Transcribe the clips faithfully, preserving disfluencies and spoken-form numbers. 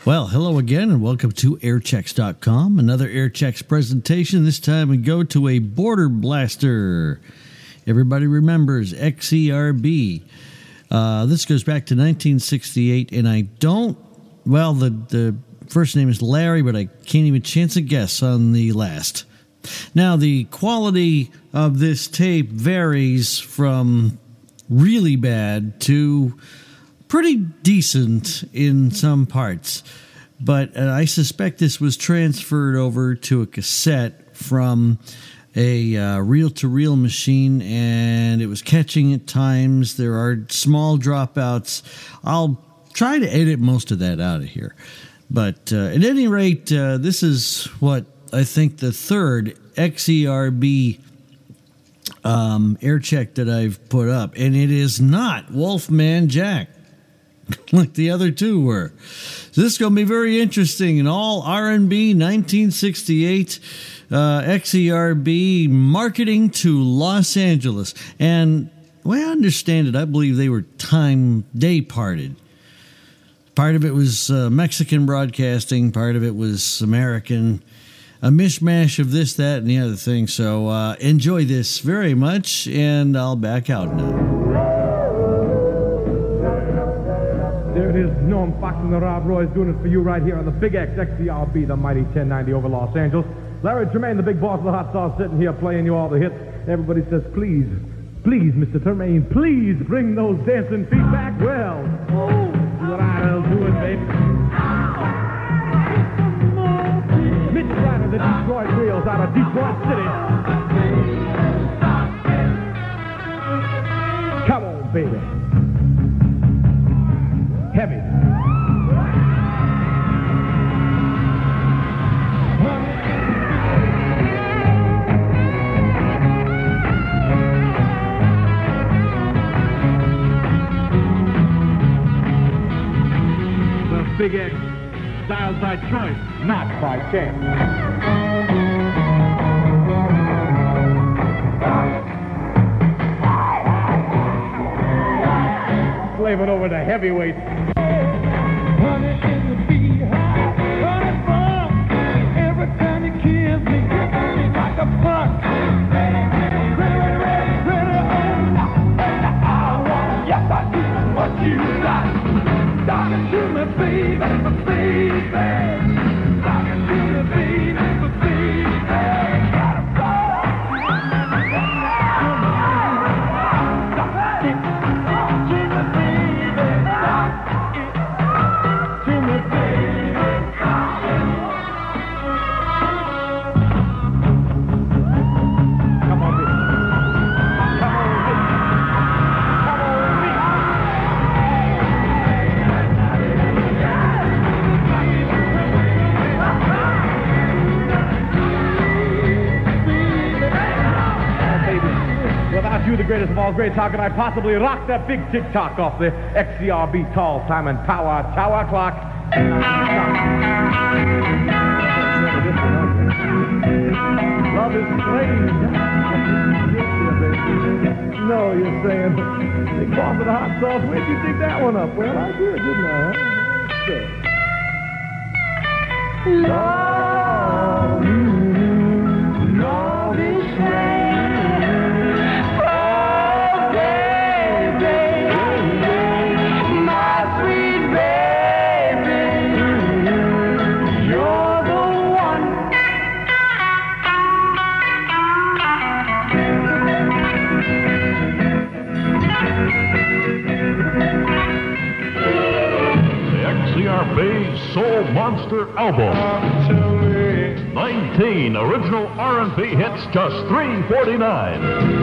Well, hello again and welcome to airchecks dot com. Another Airchecks presentation. This time we go to a Border Blaster. Everybody remembers X E R B. Uh, this goes back to nineteen sixty-eight, and I don't, well, the, the first name is Larry, but I can't even chance a guess on the last. Now, the quality of this tape varies from really bad to pretty decent in some parts, but uh, I suspect this was transferred over to a cassette from a uh, reel-to-reel machine, and it was catching at times. There are small dropouts. I'll try to edit most of that out of here. But uh, at any rate, uh, this is what I think the third X E R B um, air check that I've put up, and it is not Wolfman Jack like the other two were. So this is going to be very interesting. And all R and B nineteen sixty-eight uh, X E R B marketing to Los Angeles. And the way I understand it, I believe they were time, they parted. Part of it was uh, Mexican broadcasting, part of it was American. A mishmash of this, that, and the other thing. So uh, enjoy this very much, and I'll back out now. There it is, Norm Fox and the Rob Roy's doing it for you right here on the Big X X E R B, the mighty ten ninety over Los Angeles. Larry Tremaine, the big boss of the hot sauce, sitting here playing you all the hits. Everybody says, please, please, Mister Tremaine, please bring those dancing feet back. Well, oh, see what I'll do it, baby. Mitch Ryder, the Detroit Wheels out of Detroit City. Come on, baby. Heavy. The Big X, styled by choice, not by chance. Slaving over the heavyweights. Honey in the beehive, honey fun. Every time you kiss me, it's like a puck. Ready, ready, ready, ready, oh, I want, yes I do, what you got. Talking to me, baby, baby. Talking to me, baby, baby. Got a You, the greatest of all greats, how can I possibly rock that big tick-tock off the X E R B tall Simon Tower Tower clock? Love is strange. No, you're saying, big boss of the hot sauce, where'd you dig that one up? Well, I did, didn't I? Huh? Love, love is strange. Soul Monster album. nineteen original R and B hits, just three forty-nine.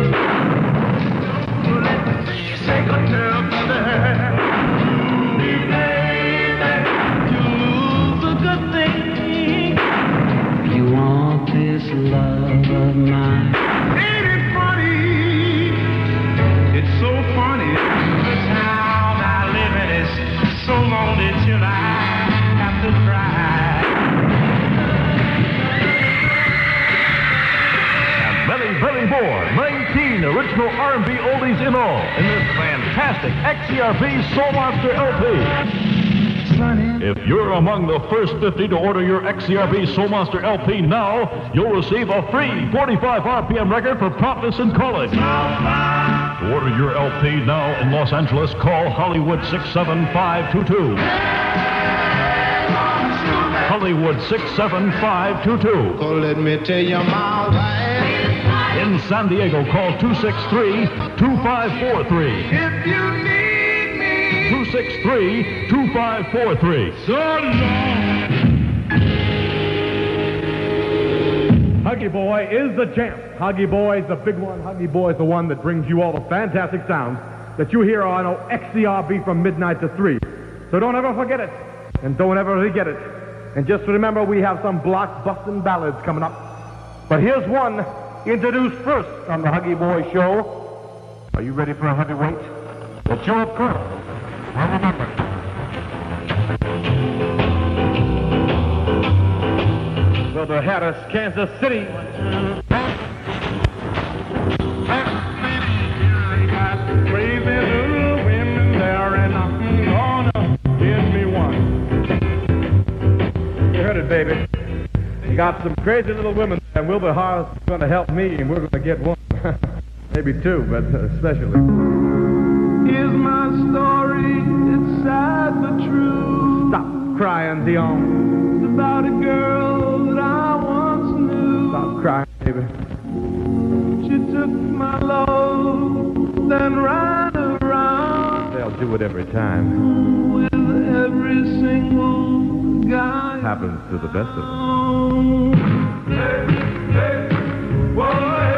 You want this love of mine? Ain't it funny? It's so funny. The town I live in is so lonely till I have to cry. And many, many more. nineteen original R and B oldies in all in this fantastic X E R B Soul Monster L P. funny. If you're among the first fifty to order your X C R B Soul Monster L P now, you'll receive a free forty-five R P M record for promptness in calling. To order your L P now in Los Angeles, call Hollywood six seven five two two. Hollywood six seven five two two. So let me tell you my wife. In San Diego, call two six three, two five four three. If you need me. two six three, two five four three. So long. Huggy Boy is the champ. Huggy Boy is the big one. Huggy Boy is the one that brings you all the fantastic sounds that you hear on X C R B from midnight to three. So don't ever forget it, and don't ever forget it. And just remember, we have some block-busting ballads coming up. But here's one introduced first on the Huggy Boy Show. Are you ready for a heavyweight? The Joe Pearl. Well, remember. Brother Harris, Kansas City. Crazy little women there, and I'm gonna give me one. You heard it, baby. You got some crazy little women, and Wilbur Harris is going to help me, and we're going to get one. Maybe two, but especially. Here's my story, it's sad but true. Stop crying, Dion. It's about a girl that I once knew. Stop crying, baby. She took my love, then ran around They'll do it every time. with every single guy. Happens to the best of them. Hey, hey, whoa, hey,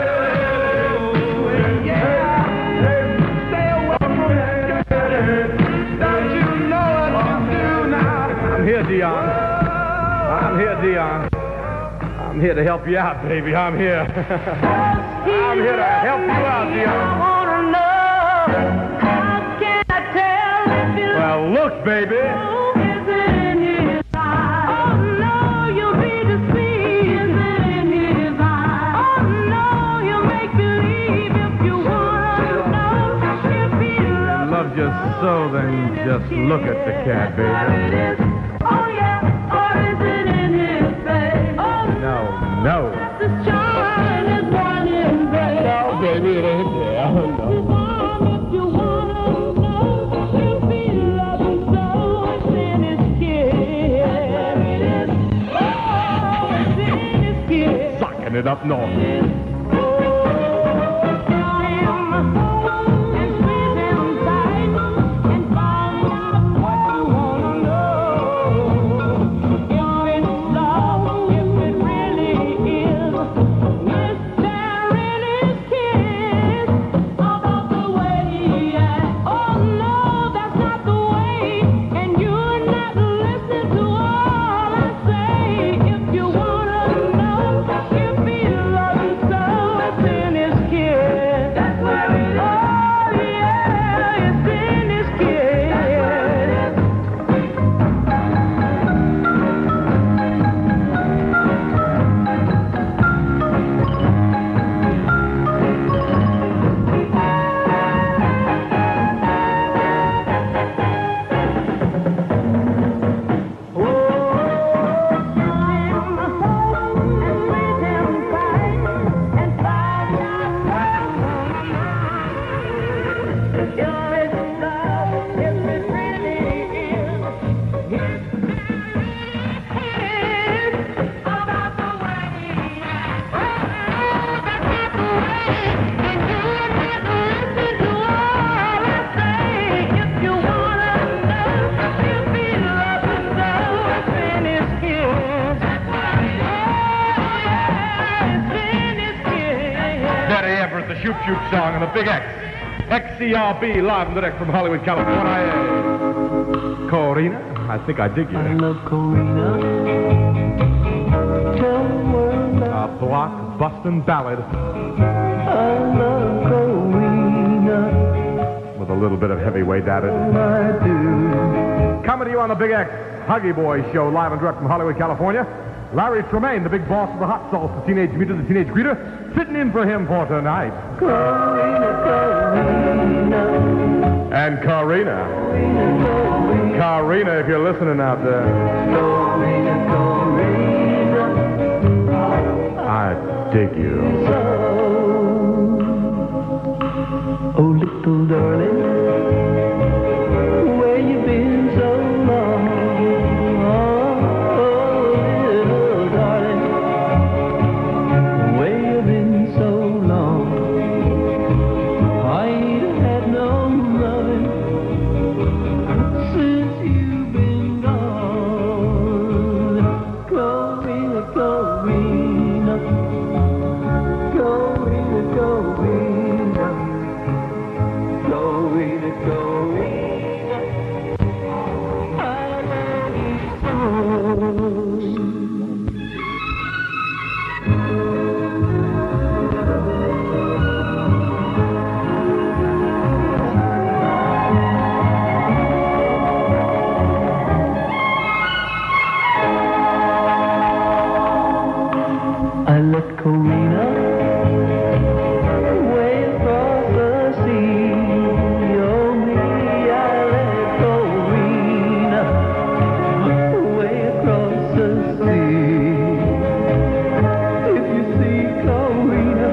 yeah, hey, stay away from that. Don't you know what to do now? I'm here, Dion. I'm here, Dion. I'm here to help you out, baby. I'm here. I'm here to help you out, Dion. Well, look, baby. Love you so, then just look at the cat, baby. No, no. No, baby, it ain't there. No. Sucking it up north. The Shoot Shoot song on the Big X. X C R B live and direct from Hollywood, California. Corina, I think I dig you. I love Corina. Tell the world A block-busting ballad I love Corina. with a little bit of heavyweight added. I do. Coming to you on the Big X Huggy Boy Show, live and direct from Hollywood, California. Larry Tremaine, the big boss of the hot sauce, the teenage mutant, the teenage greeter, sitting in for him for tonight. Corina, Corina. And Karina. Karina, if you're listening out there. I dig you. Oh, little darling, where you been so long? Oh, little darling, where you been so long? I ain't had no loving since you've been gone. Corina, Corina, Corina, Corina. Corina, Corina, I love you so. I left Corina way across the sea. Oh, me, I left Corina way across the sea. If you see Corina,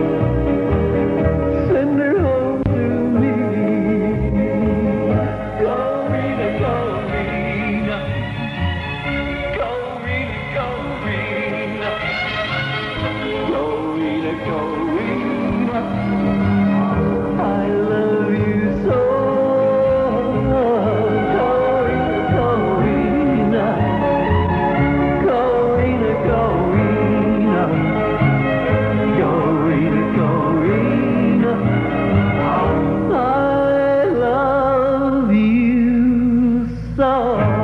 send her home to me. Corina, Corina, Corina, Corina. Corina, Corina, I love you so. Corina, Corina, Corina, Corina, Corina, Corina, I love you so.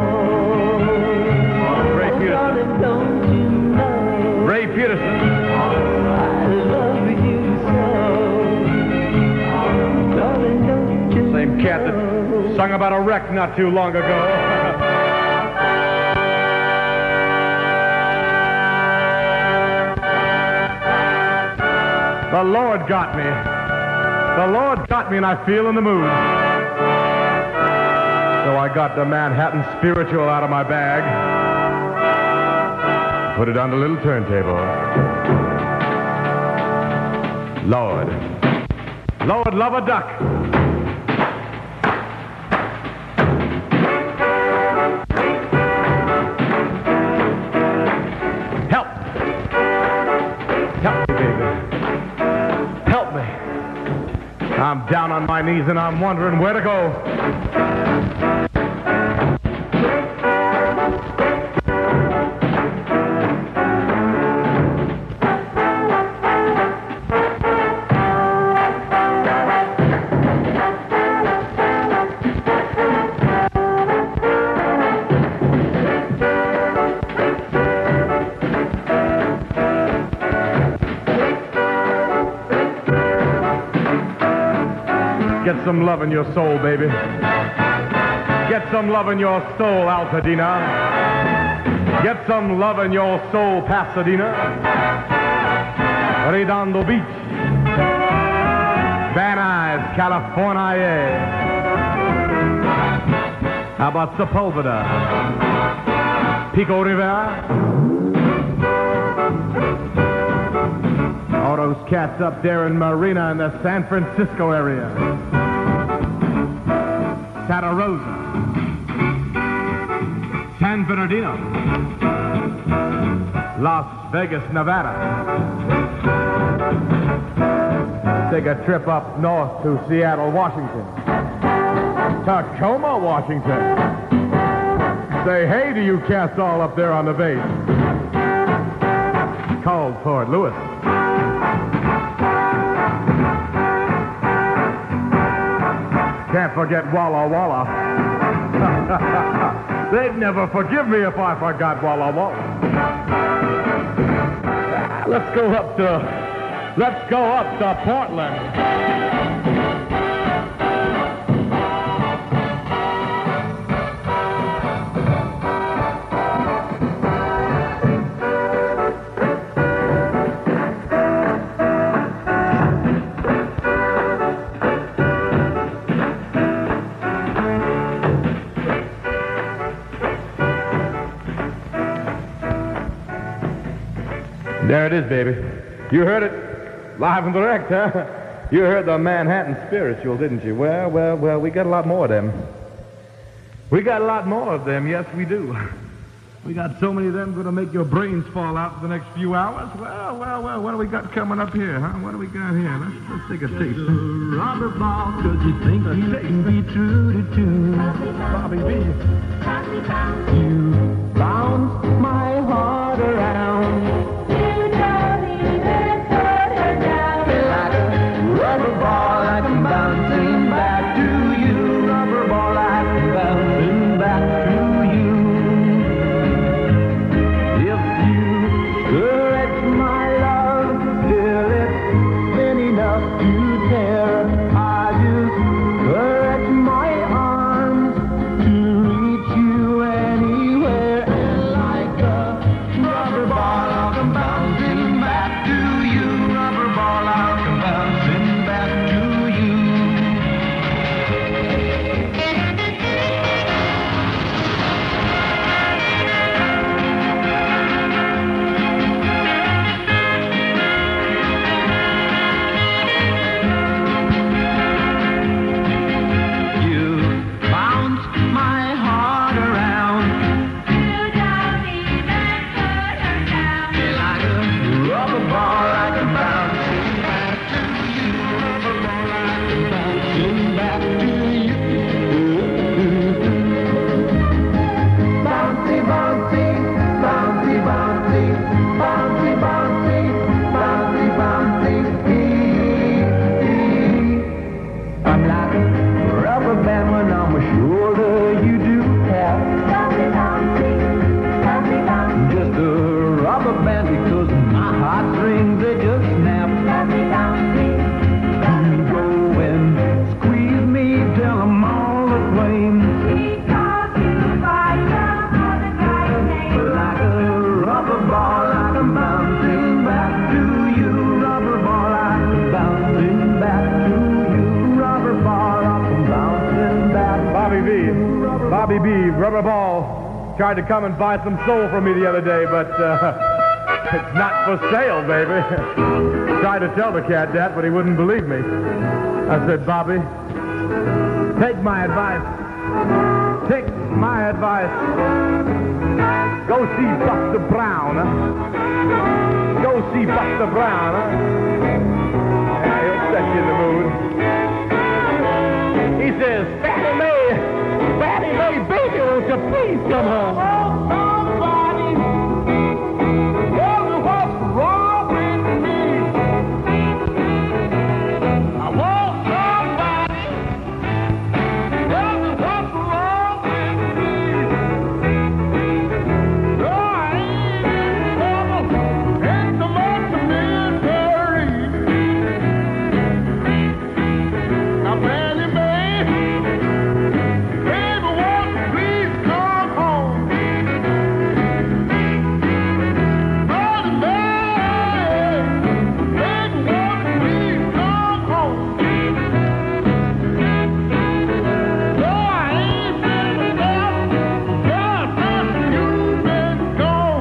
Ray Oh, Peterson. darling, don't you know? Ray Peterson. I love you so. Darling, don't you Same cat that know? sung about a wreck not too long ago. The Lord got me. The Lord got me, and I feel in the mood. So I got the Manhattan Spiritual out of my bag. Put it on the little turntable. Lord. Lord, love a duck. Help. Help me, baby. Help me. I'm down on my knees and I'm wondering where to go. Get some love in your soul, baby. Get some love in your soul, Altadena. Get some love in your soul, Pasadena. Redondo Beach. Van Nuys, California. How about Sepulveda? Pico Rivera? All those cats up there in Marina in the San Francisco area. Santa Rosa, San Bernardino, Las Vegas, Nevada. Take a trip up north to Seattle, Washington. Tacoma, Washington. Say hey to you cats all up there on the base. Called Fort Lewis. Can't forget Walla Walla. They'd never forgive me if I forgot Walla Walla. Let's go up to, let's go up to Portland. There it is, baby. You heard it live and direct, huh? You heard the Manhattan Spiritual, didn't you? Well, well, well, we got a lot more of them. We got a lot more of them, yes, we do. We got so many of them going to make your brains fall out for the next few hours. Well, well, well, what do we got coming up here, huh? What do we got here? Let's, let's take a taste. Robber ball, cause you think you can be true to two. Bobby B. You bounce my heart around. You don't even put her down. Like a rubber ball, like I'm bouncing back to you. Rubber ball, like I'm bouncing back to you. If you stretch my love till it's thin enough to tear, I just stretch my arms to reach you anywhere. And like a rubber ball, I'll come bouncing back to you. Rubber ball, I'll come bouncing back to you. You bounce my heart around. You don't even put her down. Like a rubber ball, like a bouncing back to you. Rubber ball, like a bouncing back to you. Bouncy, bouncy, bouncy, bouncy, bouncy, bouncy, bouncy, bouncy. I'm like a rubber band when on my shoulder. You do have Bouncy, bouncy, bouncy, bouncy, just a rubber band because my heartstrings they just snap. bouncy, bouncy, You go and squeeze me till I'm all aflame. because you by some other guy's name. Like a rubber ball, like I'm bouncing back to you. Rubber ball, like I'm bouncing back to you. Rubber ball, like I'm bouncing back. Bobby B. Bobby B. Rubber Ball tried to come and buy some soul from me the other day, but uh, it's not for sale, baby. Tried to tell the cat that, but he wouldn't believe me. I said, Bobby, take my advice. Take my advice. Go see Buster Brown. Huh? Go see Buster Brown. Huh? Yeah, he'll set you in the mood. He says, Fatty May, Fatty May, baby, won't you please come home? Somebody, tell me what's wrong with me. I want somebody, tell me what's wrong with me. No, I ain't in trouble, ain't so much of misery. Now, Fanny Mae, baby, won't you please come home? Fanny Mae, baby, won't you please come home? No, I ain't been enough, just since you've been gone.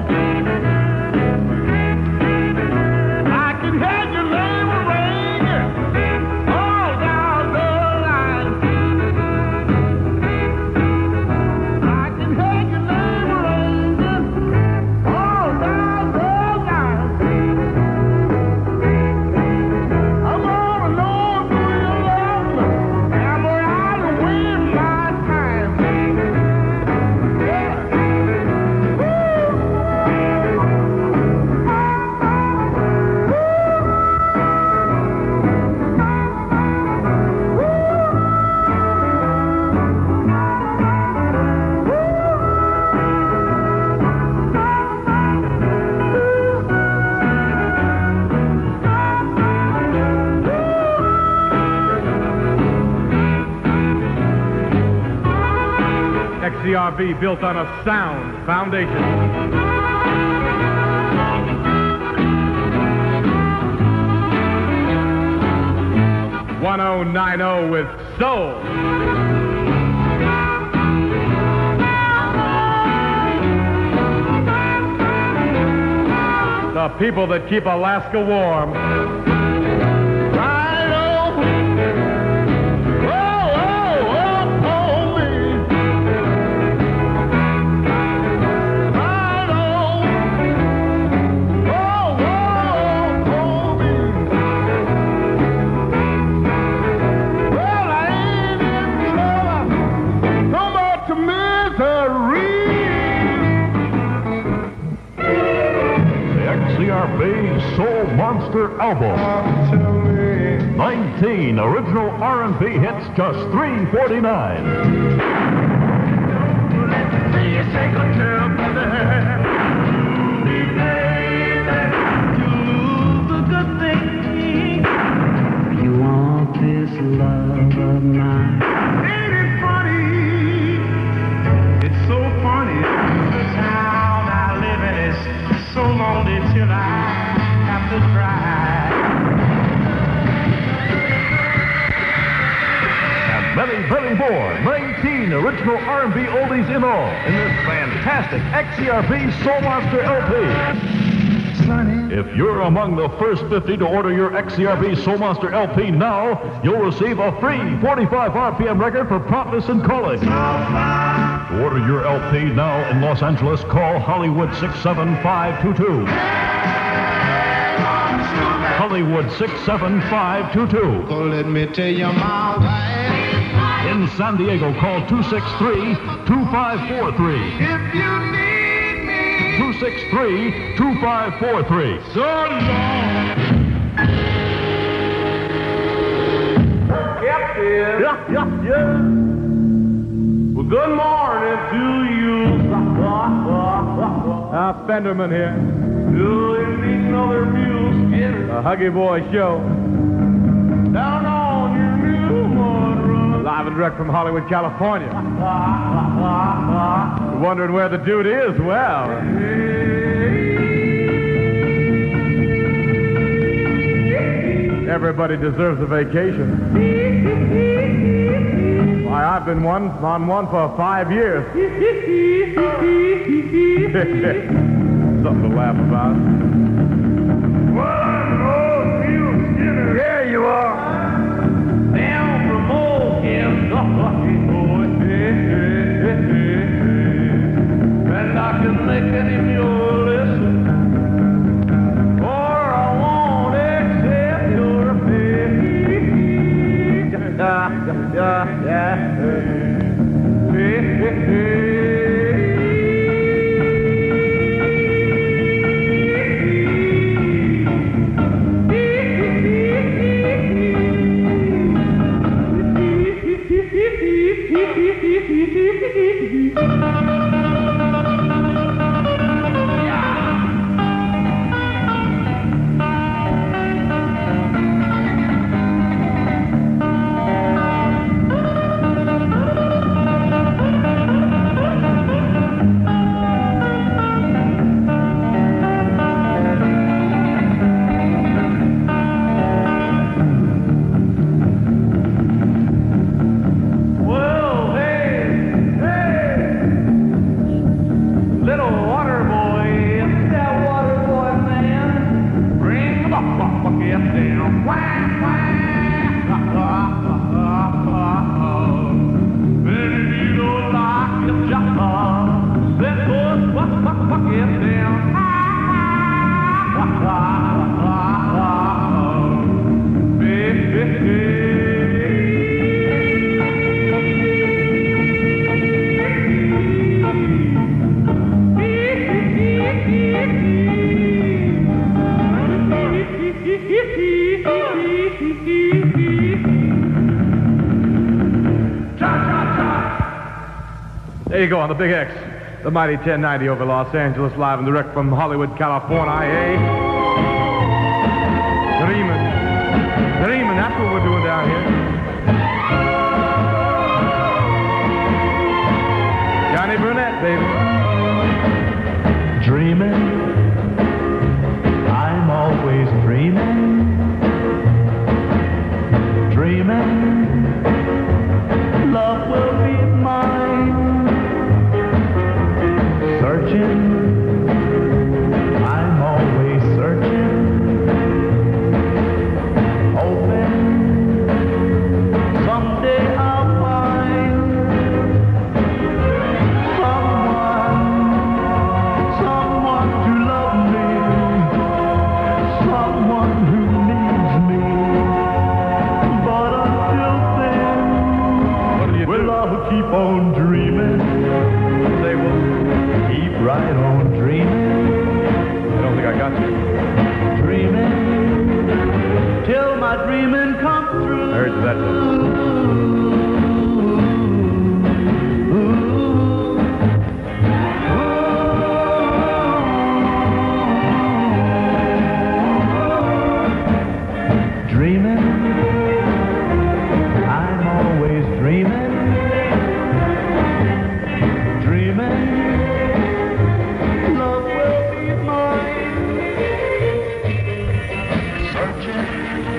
I can hear your name ringing all down the line. I can hear your name ringing all down the line. I'm all alone through your love. I'm out to win my time. Yeah. X C R V built on a sound foundation. one oh nine oh with Soul. The The people that keep Alaska warm. Right on. Oh, oh, oh, oh, me. Right on. Oh, oh, oh, me. Well, I ain't in trouble. So much misery. X C R B Soul Monster Album. nineteen original R and B hits, just three forty-nine. You want this love of mine? Ain't it funny? It's so funny. The town I live in is so lonely till I have to cry. And many, many more. nineteen original R and B oldies in all in this fantastic X C R B Soul Monster L P. If you're among the first fifty to order your X C R B Soul Monster L P now, you'll receive a free forty-five R P M record for promptness in calling. To order your L P now in Los Angeles, call Hollywood six seven five two two. Hollywood six seven five two two. So let me tell you my way. In San Diego, call two six three, two five four three. If you need me, two six three, two five four three. so long. Captain. Yeah, yeah, yeah. Well, good morning to you. Uh, Fenderman here. Do you need another mule skinner? A Huggy Boy show. Down on your new mud run. Live and direct from Hollywood, California. You're wondering where the dude is? Well, everybody deserves a vacation. Why, I've been one on one for five years. Something to laugh about. Well, I'm old mule skinner. Yeah, you are. Down from old Kentucky, boy. And I can make any mule listen. For I won't accept your pay. Yeah, yeah, yeah. Hey, hey, hey. Well, hey, hey, little water boy, it's that water boy, man. Bring the bucket down. Wah, wah. Then you don't like your job, then put the bucket down. Wah, wah, wah. Hey, hey, hey. There you go on the Big X, the mighty ten ninety over Los Angeles, live and direct from Hollywood, California. Dreamin'. Dreamin', that's what we're doing down here. Johnny Burnett, baby. Dreaming, I'm always dreaming. Dreaming, love will be mine. Searching, I'm always searching. right on dreaming, I don't think I got you. dreaming, till my dreaming come true. I heard you that time. Dreaming, I'm always dreaming, dreaming, love will be mine. Searching,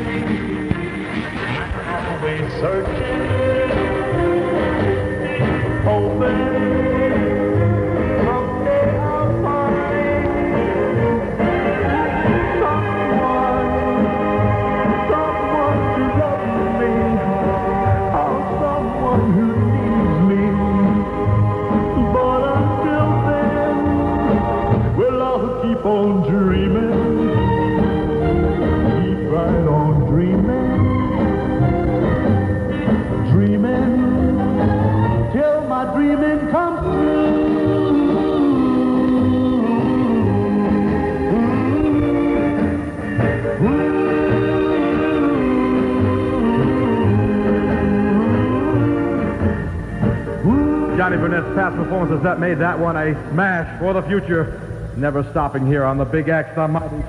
I'm always searching, hoping someday I'll find someone. Someone to love me, or someone who needs me. But until then, well, I'll keep on dreaming, keep right on dreaming, dreaming, till my dreaming comes Johnny Burnett's past performances that made that one a smash for the future. Never stopping here on the Big X, the mighty.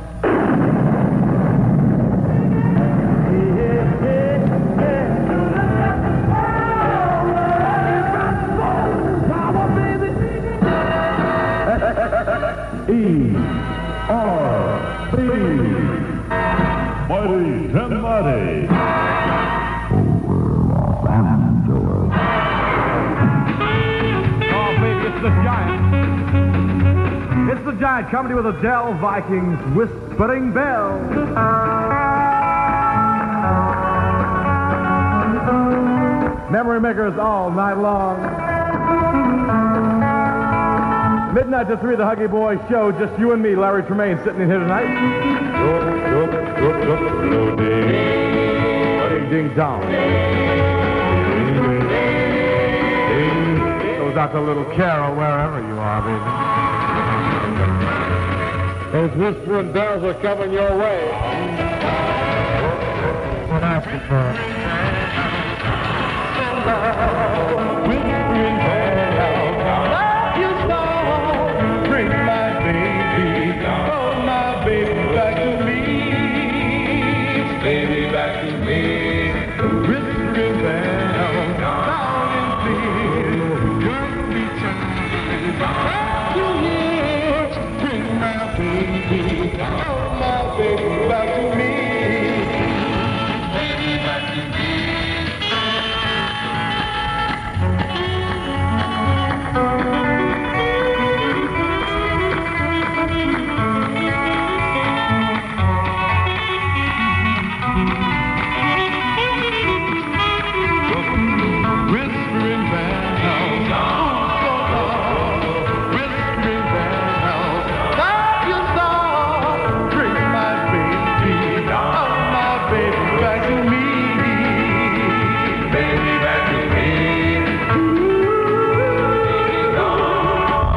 E R B Mighty ten ninety. Oh, baby, it's the Giant. It's the Giant coming to you with the Dell Vikings Whispering Bell. Memory makers all night long. Midnight to three, the Huggy Boy Show. Just you and me, Larry Tremaine, sitting in here tonight. Ding, ding, dong. Goes out to little Carol, wherever you are, baby. Those whispering bells are coming your way. What asking for? Whispering bells, love you so. Bring my baby, oh my baby back to me. Baby back to me. Whispering bells, sound and clear. Gonna be time to hear. Bring my baby, oh my baby back to me. Baby back to me. Whispering bells, oh, so long. Whispering bells, love you so. Bring my baby, oh my baby back to me. Baby back to me. Baby gone.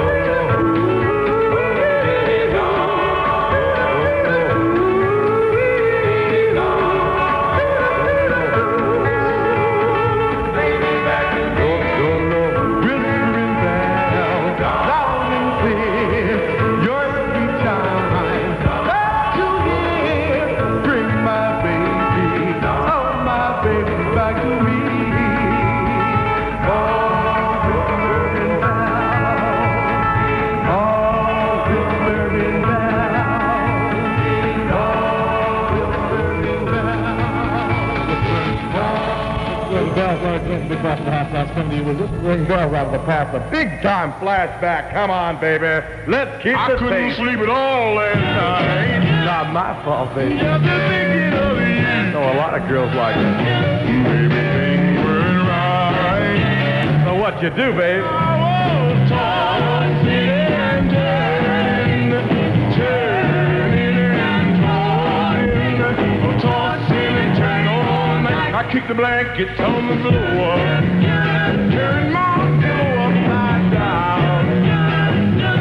Baby Whispering bells, loud and clear, your sweet chime, love to hear. Bring my baby, oh my baby back to me. Oh, whispering bells, oh, whispering bells, oh, whispering bells. Whispering bells are going to be across the house. That's coming to you with whispering bells out of the past. A big time flashback. Come on, baby. Let's keep I the couldn't pace. sleep at all last night. Not my fault, baby. Just thinking of you. know a lot of girls like it. Baby, things were right. So what you do, babe? I was tossing and turning, turning and tossing, tossing and turning all night. I kicked the blankets on the floor, turned my pillow upside down.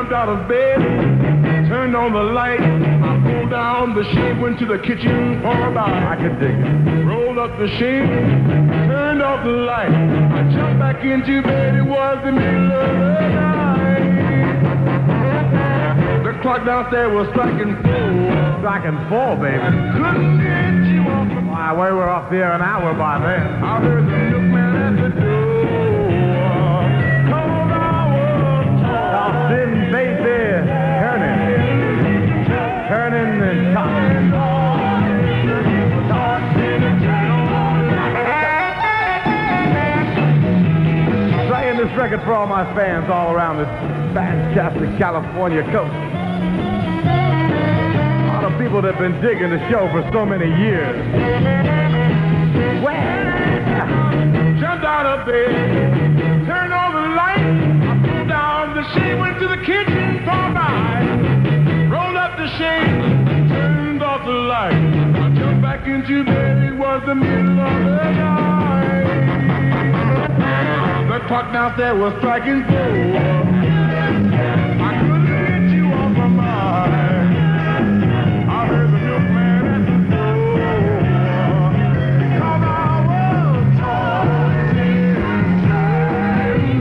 jumped out of bed, turned on the light. I pulled down the shade, went to the kitchen for a bite. I could dig it. Rolled up the shade, turned off the light. I jumped back into bed, it was the middle of the night. The clock downstairs was striking four. Striking four, baby. Couldn't get you off the... Why, we were up there an hour by then. I heard the milkman at the door. Cause I was tossing, baby. Turning. Turning and tossing. Playing this record for all my fans all around this fantastic California coast. All the people that have been digging the show for so many years. Well, jumped out of bed, turned on the light, I pulled down the shade, went to the kitchen for a bite. Rolled up the shade, turned off the light. I jumped back into bed, it was the middle of the night. The clock downstairs was striking four. I couldn't get you off my mind. I heard the milkman at the door. Because I was tossing, tossing,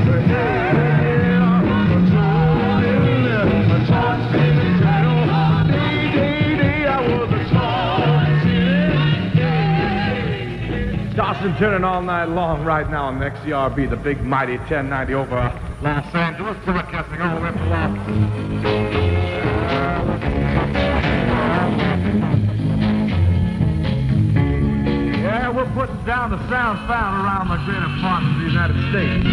tossing, day, day, day, I was a tossing. Tossing, turning all night long right now on X C R B, the big mighty ten ninety over Los Angeles, broadcasting all the way from Los Yeah, we're putting down the sounds found around the greater parts of the United States.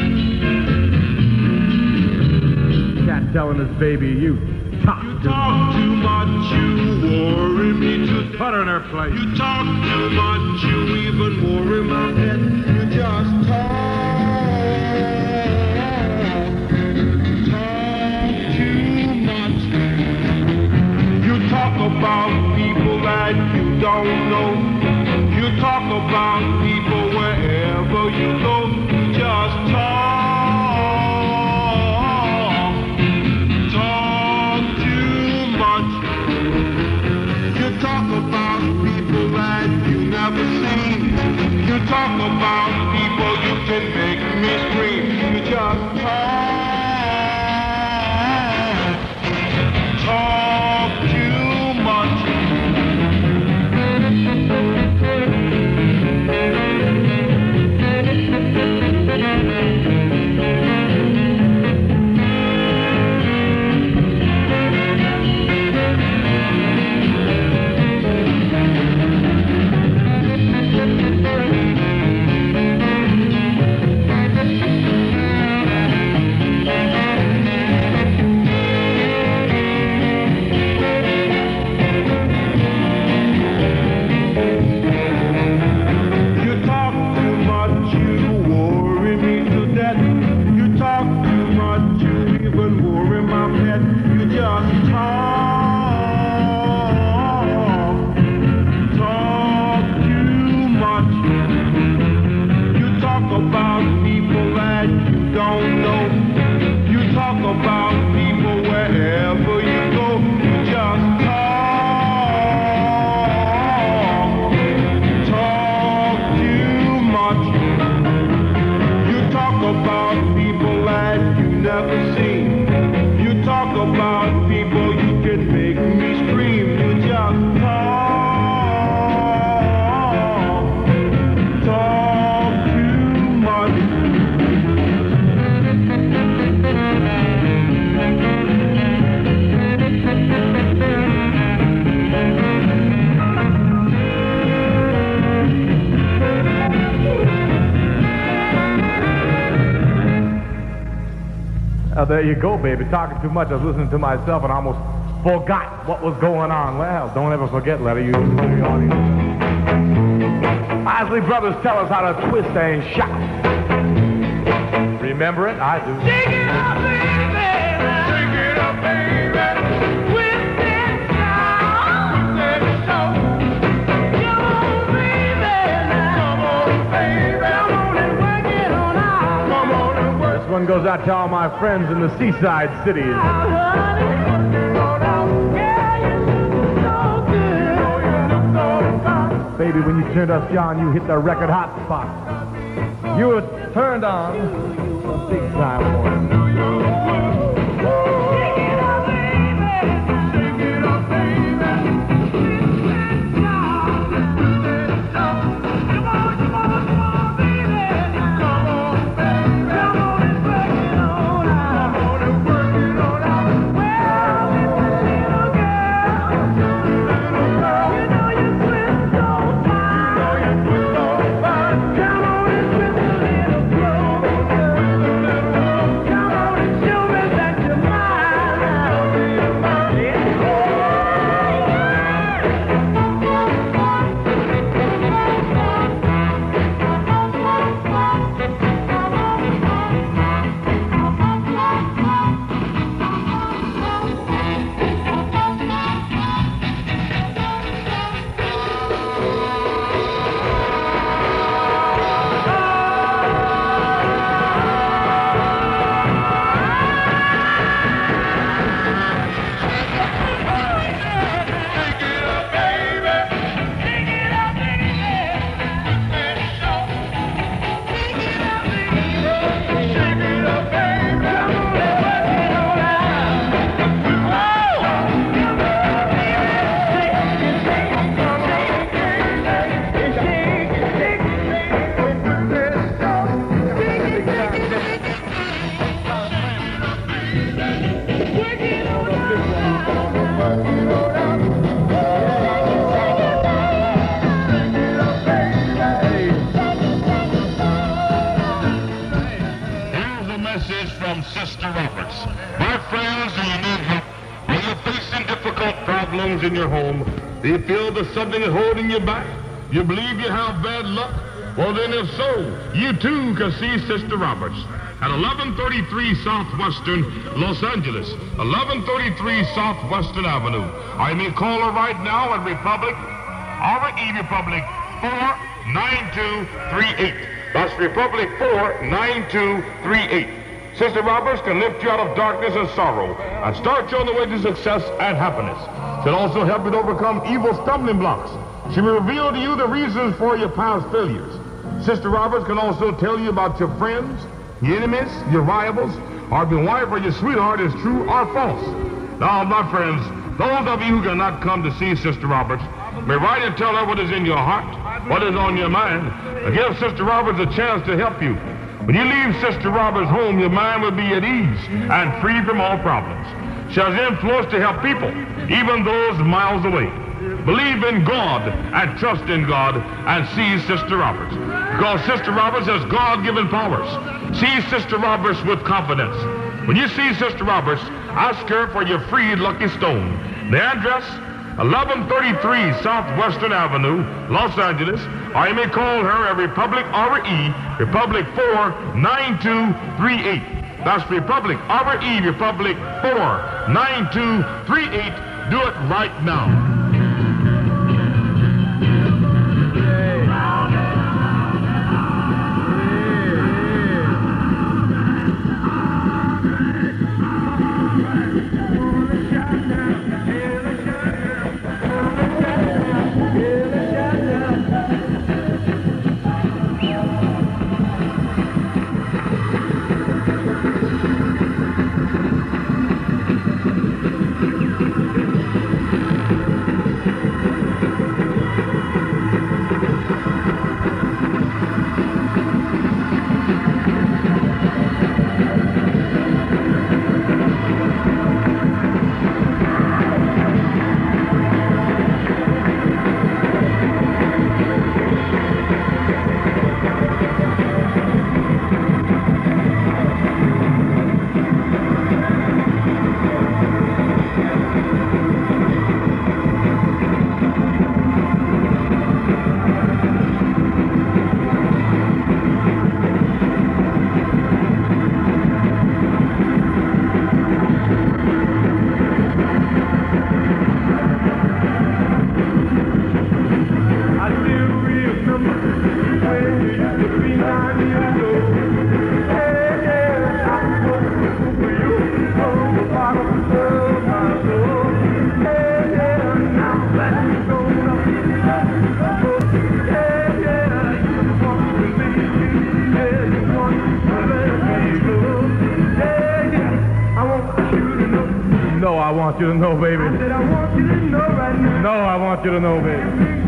Cat telling his baby, you talk You too talk much. too much, you worry me to Put her in her place. You talk too much, you even worry my head. You just talk, talk too much. You talk about people that you don't know. You talk about people wherever you go. You just talk, talk too much. You talk about people that you never seen. You talk about people you can make me scream. You just talk, talk too much. You talk too much, you worry me to death. You talk too much, you even worry my pet. You just talk, talk too much. You talk about people that you don't know. You talk about people wherever you go. You just talk, talk too much. You talk about people that you never seen. You talk about people you can make me scream. You just talk, talk too much. Oh, there you go, baby. Talking too much. I was listening to myself and I almost forgot what was going on. Well, don't ever forget, Letty. You listen to the audience. Isley Brothers tell us how to twist and shout. Remember it? I do. Take it up, baby. Take it up, baby. Twist and shout. Let it show. Come on, baby. Come on, baby. Come on and work it on out. Come on and work. This one goes goes out to all my friends in the seaside cities. Baby, when you turned us on, you hit the record hot spot. You were turned on big time, boy. In your home, do you feel there's something holding you back? You believe you have bad luck? Well, then, if so, you too can see Sister Roberts at eleven thirty-three Southwestern Los Angeles, eleven thirty-three Southwestern Avenue. I may call her right now at Republic, R E Republic four nine two three eight. That's Republic four nine two three eight. Sister Roberts can lift you out of darkness and sorrow and start you on the way to success and happiness. She'll also help you to overcome evil stumbling blocks. She will reveal to you the reasons for your past failures. Sister Roberts can also tell you about your friends, your enemies, your rivals, or if your wife or your sweetheart is true or false. Now, my friends, those of you who cannot come to see Sister Roberts may write and tell her what is in your heart, what is on your mind, and give Sister Roberts a chance to help you. When you leave Sister Roberts' home, your mind will be at ease and free from all problems. She has influence to help people, even those miles away. Believe in God and trust in God and see Sister Roberts. Because Sister Roberts has God-given powers. See Sister Roberts with confidence. When you see Sister Roberts, ask her for your free lucky stone. The address, eleven thirty-three Southwestern Avenue, Los Angeles, or you may call her at Republic R E, Republic four nine two three eight. That's Republic R E, Republic four nine two three eight. Do it right now. want you to know. No, I want you to know, baby. I said I want you to know right now. No, I want you to know, baby.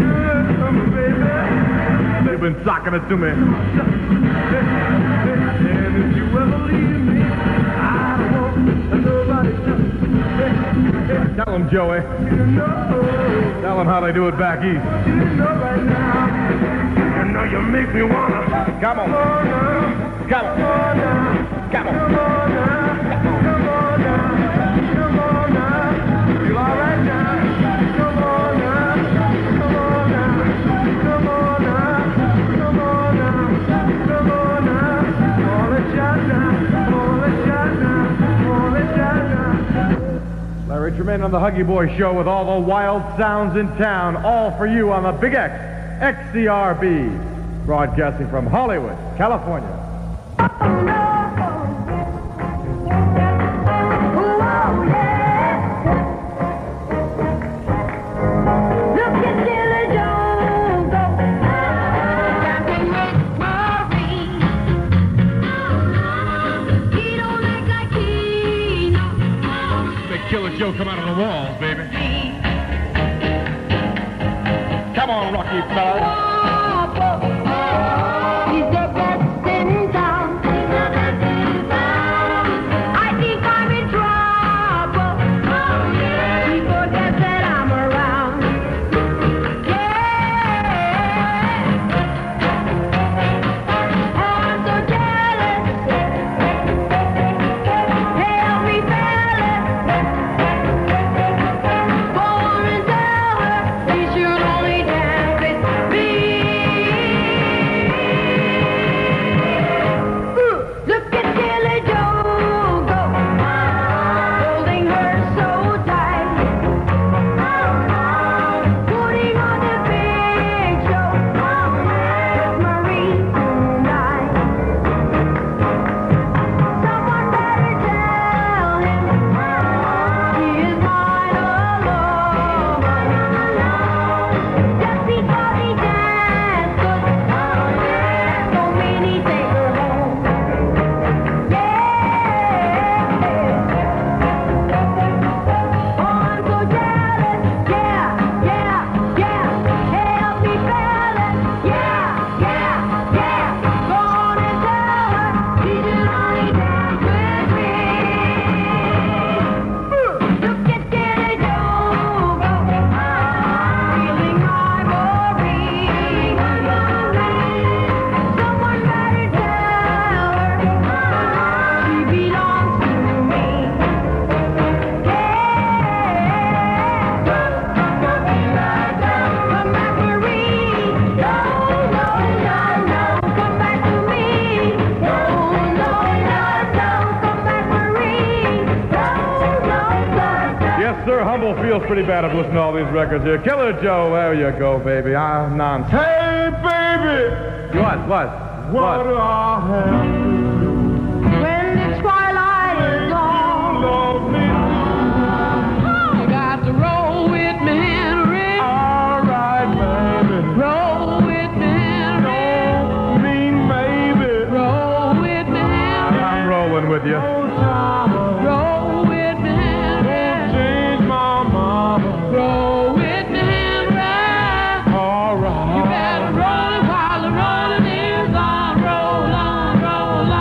You've been socking it to me. And if you ever leave me, I don't want nobody to. Tell them, Joey. Tell them how they do it back east. You know you make me wanna. Come on. Come on. Come on. Come on now. Come on now. Come on now. You all right now? Come on now. Come on now. Come on now. Come on now. Come on now. All the shot now. All the shot now. All the shot now. Larry Tremaine on the Huggy Boy Show with all the wild sounds in town, all for you on the Big X, X C R B, broadcasting from Hollywood, California. Killer Joe come out of the walls, baby. Come on, Rocky fella. He's the best in town. He's the best in town. I think I'm in trouble. Oh, yeah. He forgets that I'm around. Yeah. I'm so jealous. Help me, fella. Go on and tell her she should only dance with me. Ooh, look at Killer Joe go, holding her so tight, putting on the big show with Marie tonight. Someone better tell him he is mine alone. Just because he danced good, don't mean he take her home. Yeah, I'm so jealous. Yeah, yeah, yeah. Help me, fella. Yeah, yeah, yeah. Go on and tell her she should only dance with me. Look at Killer Joe go, feeling ivory. Someone better tell her she belongs to me. Come back, Marie. No, no, no, no. Come back to me. No, no, no, no. Come back, Marie. No, no, no, no. Yes, sir. Humble feels pretty bad of listening to all these records here. Killer Joe, there you go, baby. I'm nonsense. Hey, baby, What? What? what do I have to do? When the twilight is gone, Love me, I got to roll with me, Henry. all right, baby. Roll with me, Henry. Don't mean maybe. Roll with me, Henry. I'm rolling with you. No time, Roll with me, Henry. change my mama. Roll with me, Henry. All You right. better roll it while the rolling is on. Roll on, roll on.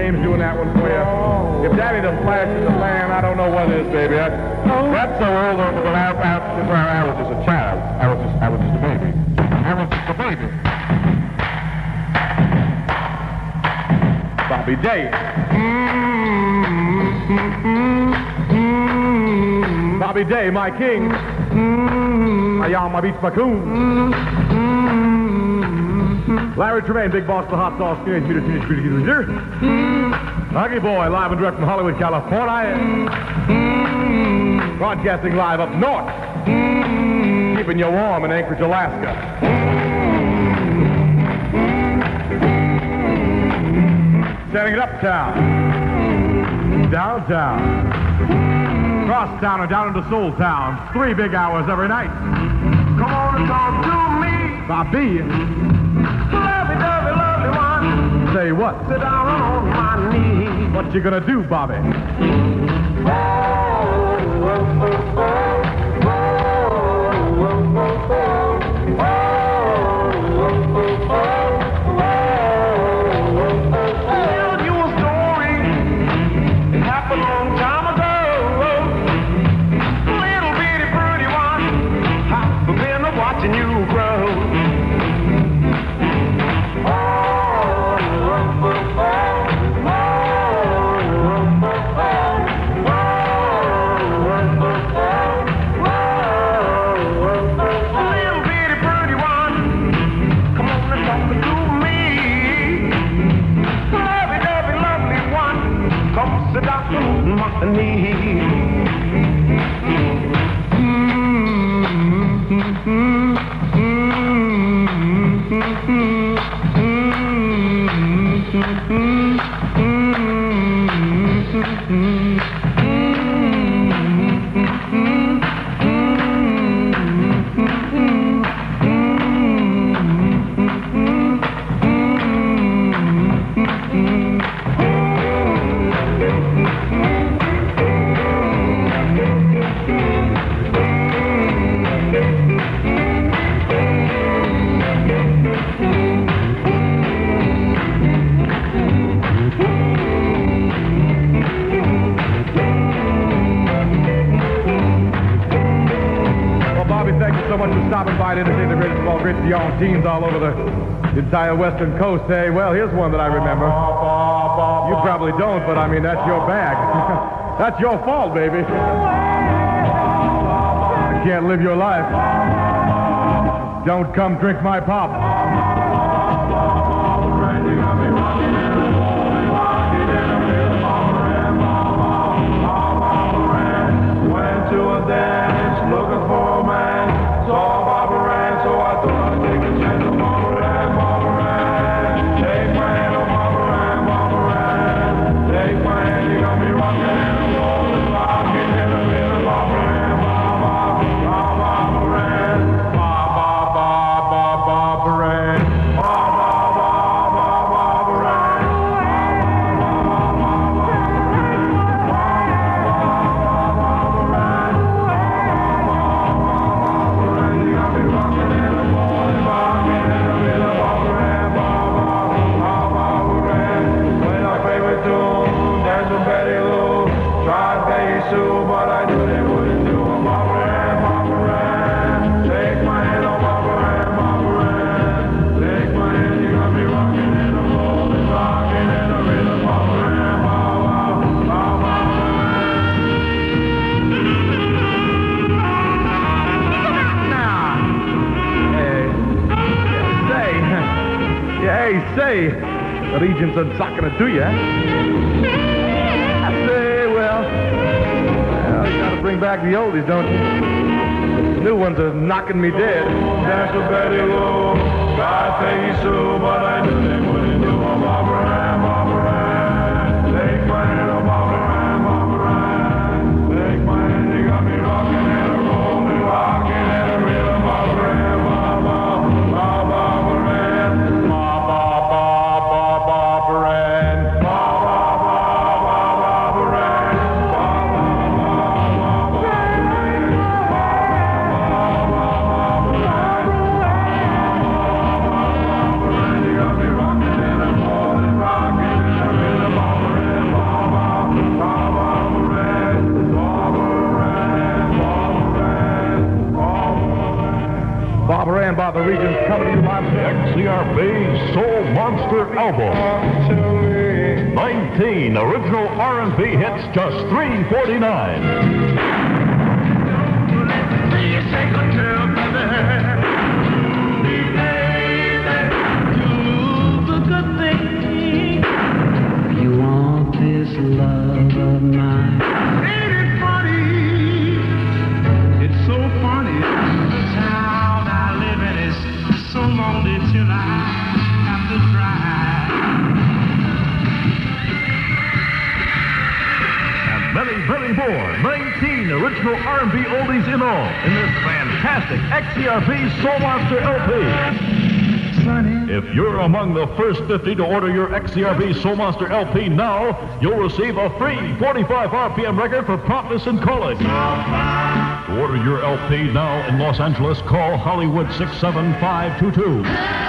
James doing that one for you. If that ain't a flash in the pan, I don't know what is, baby. I, that's so old, but I, I, I was just a child. I was just, I was just a baby. I was just a baby. Bobby Day. Bobby Day, my king. I yawn my beach macoon. Larry Tremaine, big boss of the hot sauce. Teenage meter, teenage meter, teenage meter. Huggy Boy, live and direct from Hollywood, California. Broadcasting live up north. Keeping you warm in Anchorage, Alaska. Setting it uptown. Downtown. Cross town and down into Soul Town. Three big hours every night. Come on and talk to me. Bobby. Lovely, lovely, lovely one. Say what? Sit down on my knee. What you gonna do, Bobby? Tell you a story. It happened a long time ago. Little bitty pretty one. I've been watching you grow. Little bitty pretty one, come on and talk to me. Lovely, lovely, lovely one, come sit down on my knee. Stopping by to entertain the greatest of all great young teens all over the entire western coast. Hey, well, here's one that I remember. You probably don't, but I mean, that's your bag. That's your fault, baby. You can't live your life. Don't come drink my pop. Went to a dance looking for a man. Saw Barbara Ann, so I thought I'd take a chance on Barbara Ann, Barbara Ann. Take my hand on Barbara Ann, Barbara Ann. Take my hand, you got me rocking and rolling, rocking in the middle, Barbara Ann, Barbara, Barbara Ann, Barbara, Barbara, Barbara Ann, Barbara, Barbara, Barbara Ann, say, the Regents are sucking it to you. I say, well, well, you gotta bring back the oldies, don't you? The new ones are knocking me dead. That's a Betty Lou, God Peggy Sue, but I knew they wouldn't do a Barbara Ann, Barbara Ann. Take my hand, oh Barbara Ann, Barbara Ann. Take my hand, you got me rocking and a rolling, rocking and a rhythm, Barbara Ann, Barbara, Barbara Ann, Barbara, Barbara Ann, Barbara, Barbara Ann, Barbara, Barbara Ann. Barbara Ann, Barbara Regions, coming to you live. X C R B Soul Monster Album. nineteen original R and B hits, just three forty-nine. You want this love of mine. Ain't it funny? It's so funny. The town I live in is so lonely till I have to cry. And many, many more. nineteen original R and B oldies in all in this fantastic X C R B Soul Monster L P. If you're among the first fifty to order your X C R B Soul Monster L P now, you'll receive a free forty-five R P M record for promptness in calling. To order your L P now in Los Angeles, call Hollywood six seven five two two.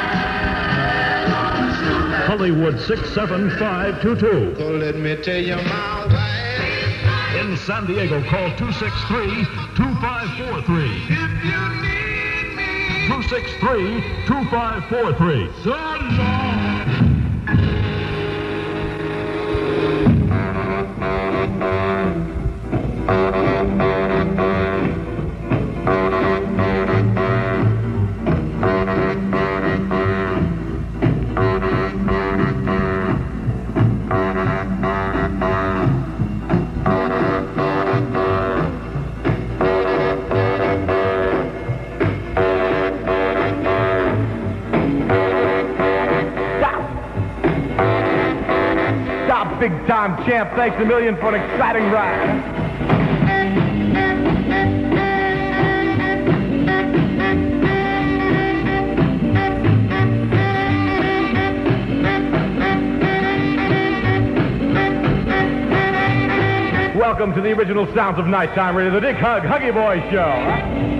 Hollywood six seven five two two. So let me tell you my way. In San Diego, call two six three, two five four three. If you need me two six three, two five four three. so long. Stop, big time champ. Thanks a million for an exciting ride. Welcome to the original sounds of nighttime radio, the Dick Hug Huggy Boy Show.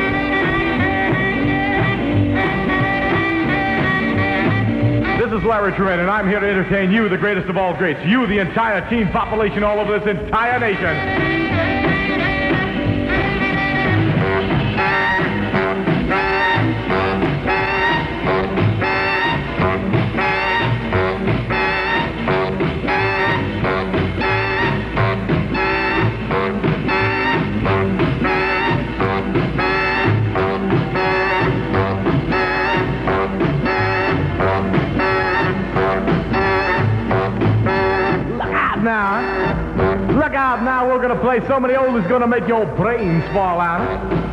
This is Larry Tremaine, and I'm here to entertain you, the greatest of all greats. You, the entire teen population all over this entire nation. Now, look out now, we're going to play so many oldies going to make your brains fall out.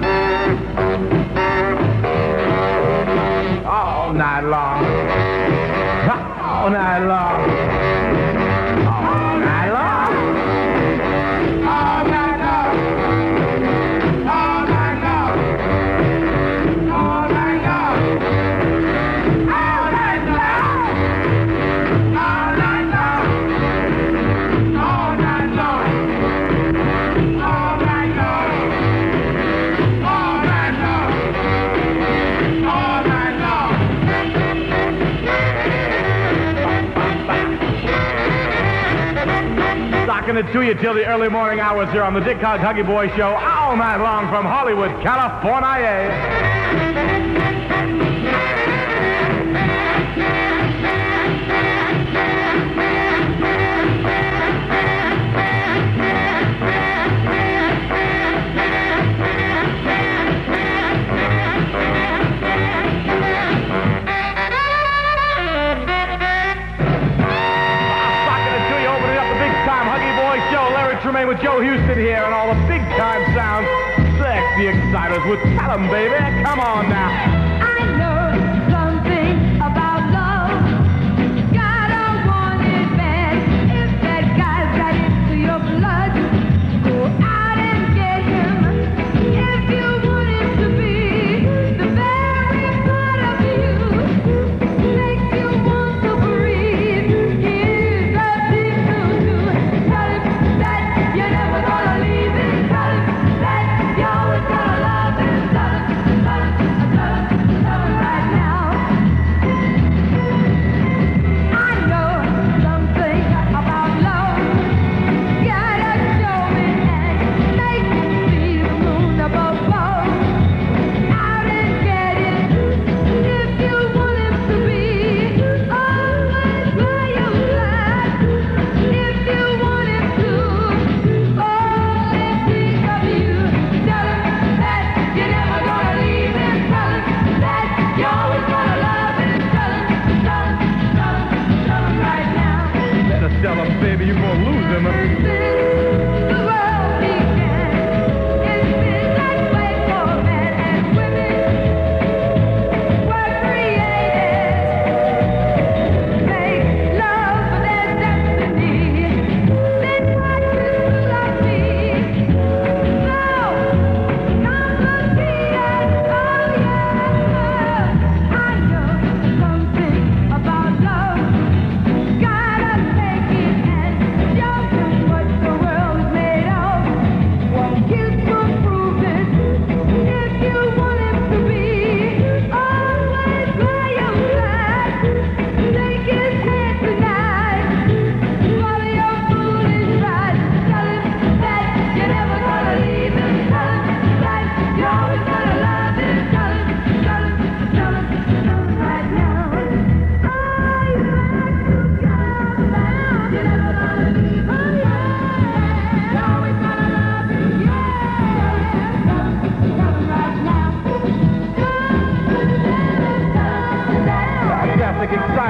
All night long. All night long. All night long. All night long. All night long. All night long. All night long. All night long. All night long. All night long. All night long. All night long. Stocking it to you till the early morning hours here on the Dick Hug Huggy Boy Show, all night long from Hollywood, California. Tremaine with Joe Houston here and all the big-time sounds. Sexy exciters with Tell 'em, baby. Come on now. I know something about love. Gotta want it bad. If that guy's got it to your blood, go out and get him. If you want him to be the very part of you, makes you want to breathe. Here's a thing to do. Tell him that you're never gonna leave him. Tell him that you're always gonna love him. Tell him, tell him, tell him.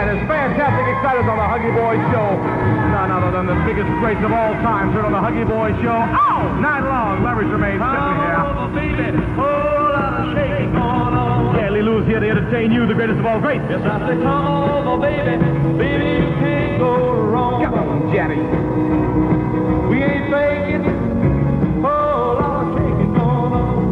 And it's fantastic excited on the Huggy Boy Show. None other than the biggest greats of all time heard on the Huggy Boy Show. Oh, night long, Larry Germain sitting here. Oh, baby, whole lot of shaking going on. Yeah, Lee Lou's here to entertain you, the greatest of all greats. Yes, I say, come over, baby. Baby, you can't go wrong. Come on, Johnny. We ain't faking. Whole lot of shaking going on.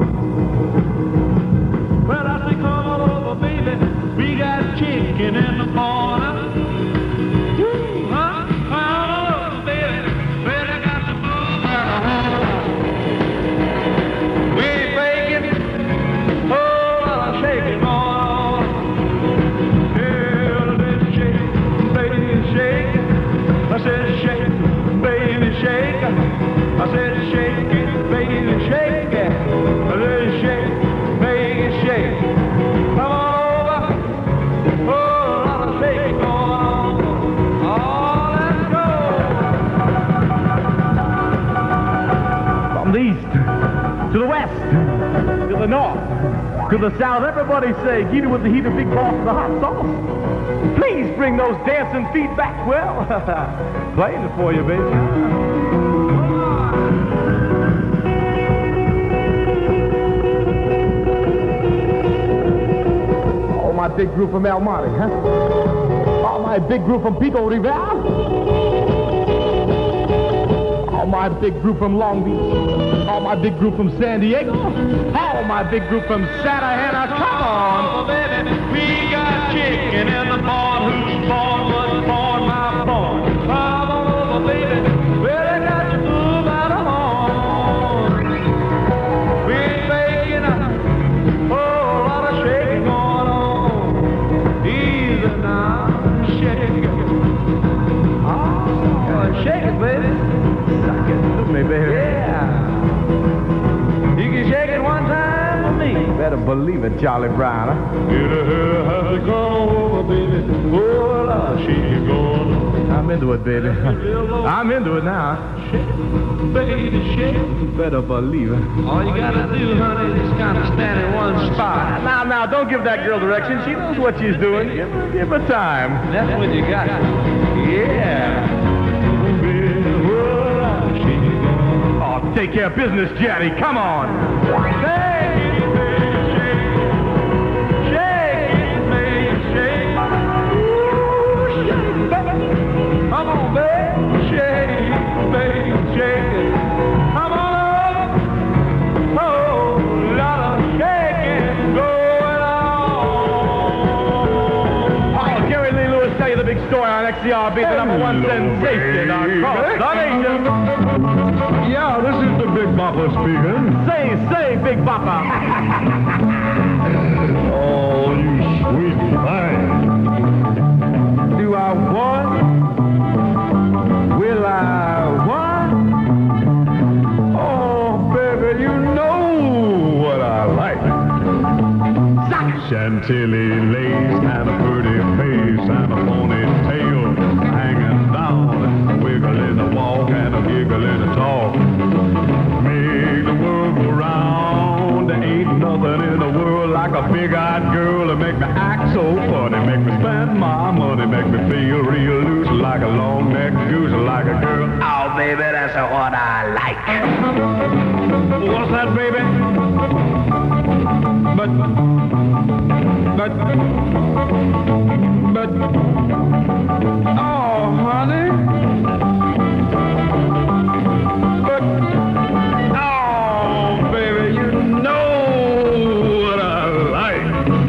Well, I say, come on over, baby. We got chicken in the corner. Woo, huh? Come on over, baby. Well, I got the food. We ain't faking. Whole lot of shaking going on. Yeah, let's shake, baby, shake. I said, shake, baby, shake. I said, shake it, baby, shake it. I said, shake, baby, shake. Come on over. Oh, a lot of shaking going on. Oh, let's go. From the east to the west to the north to the south, everybody say, get it with the heat of Big Boss and the hot sauce. Please bring those dancing feet back. Well, playing it for you, baby. Oh, my big group from El Monte, huh? Oh, my big group from Pico Rivera. Oh, my big group from Long Beach. Oh, my big group from San Diego. Oh, my big group from Santa Ana. Come on. Oh, baby, we got chicken in the barn. Who's born was born, my born. Come on over, baby. Well, I got you full by the horn. We ain't faking a whole lot of shaking going on. Easy now, shake it. Oh, shake it, baby. Suck it to me, baby. Yeah. You can shake it one time for me. Better believe it, Charlie Brown, huh? Get a hell, how's it going over, baby? Oh, Lord, she's going on. I'm into it, baby. I'm into it now. Shake, baby, shake. Better believe it. All you gotta do, honey, is kind of stand in one spot. Now, now, don't give that girl direction. She knows what she's doing. Give her, give her time. That's what you got. Yeah. Oh, take care of business, Johnny. Come on. Shake it, baby, shake. Shake it, baby, shake. Ooh, shake, baby. Come on, baby. Shake, baby, shake it. Come on over. Oh, lot of shaking going on. Oh, Jerry Lee Lewis tell you the big story on X C R B, the number one sensation across the nation. Yeah, this is the Big Bopper speaking. Say, say, Big Bopper. Oh, you sweet thing. Do I want? Will I want? Oh, baby, you know what I like. Chantilly lace and a pretty face and a ponytail hanging down, a wiggle in the walk and a giggle in the talk. Make the world go round. There ain't nothing in the world like a big-eyed girl to make me act so funny, make me spend my money, make me feel real loose like a long-necked goose, like a girl. Oh, baby, that's what I like. What's that, baby? But, but, but, oh, honey. But, oh, baby, you know what I like.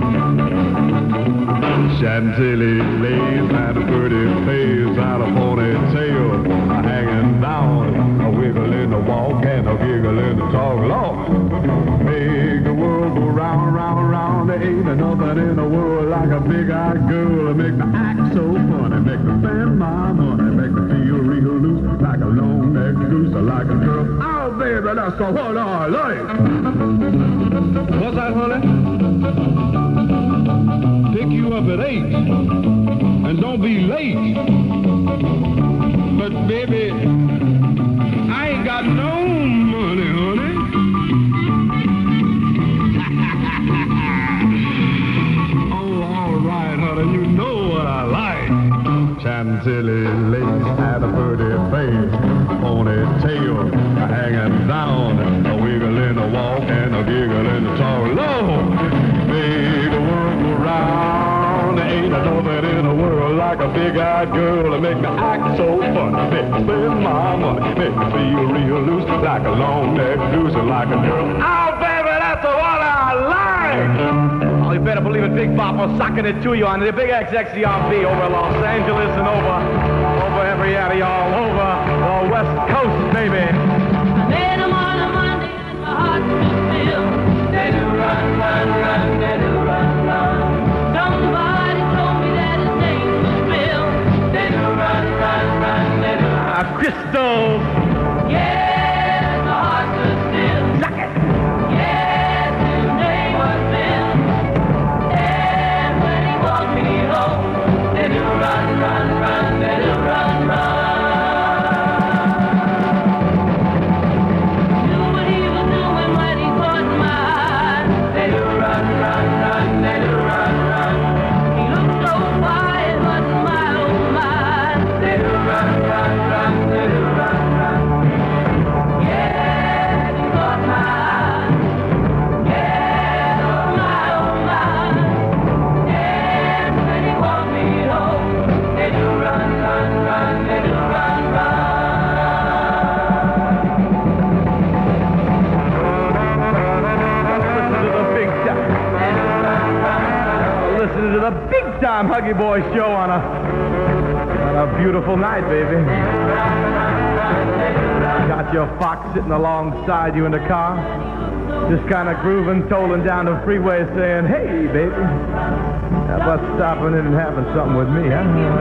Chantilly lace and a pretty face and a ponytail hanging down, a wiggle in the walk and a giggle in the talk. Lord, make the world go round, round, round. There ain't nothing in the world like a big-eyed girl to make me act so funny, make me spend my money, make me feel real loose like a long-necked goose, like a girl. Oh, baby, that's what I like. What's that, honey? Pick you up at eight, and don't be late. But baby, I ain't got no money, honey. Oh, all right, honey, you know what I like. chantilly lace had a pretty face, ponytail hanging down, a wiggle in the walk and a giggle in the talk. Lord, made the world go round. There ain't nothing in the world like a big-eyed girl to make me act so funny, make me spend my money, make me feel real loose like a long-neck goose and like a girl. Oh, baby, that's the one I like. Oh, you better believe it, Big Bopper sucking it to you on the Big X X C R B over Los Angeles and over, over every area all over the West Coast, baby. I met him on a Monday and my heart stood still. They do run, run, run, they do run, run. Somebody told me that his name was Bill. They do run, run, run, they do run. Ah, Crystal. Yes, my heart stood still. Suck it. Yes, his name was Bill. And when he walked me home, they do run, run, run, they do run, run. Knew what he was doing when he caught my eye. They do run, run, run, they do run, run. He looked so quiet, but my oh my. They do run, run, run, they do run, run. Yeah, he caught my eye. Yeah, oh my, oh my. And when he walked me home, they do run, run, run, they do run, run. Listen to the big time. Listen to the big time Huggy Boy show on a, on a beautiful night, baby. Got your fox sitting alongside you in the car, just kind of grooving, tolling down the freeway saying, hey, baby, how about stopping in and having something with me, huh?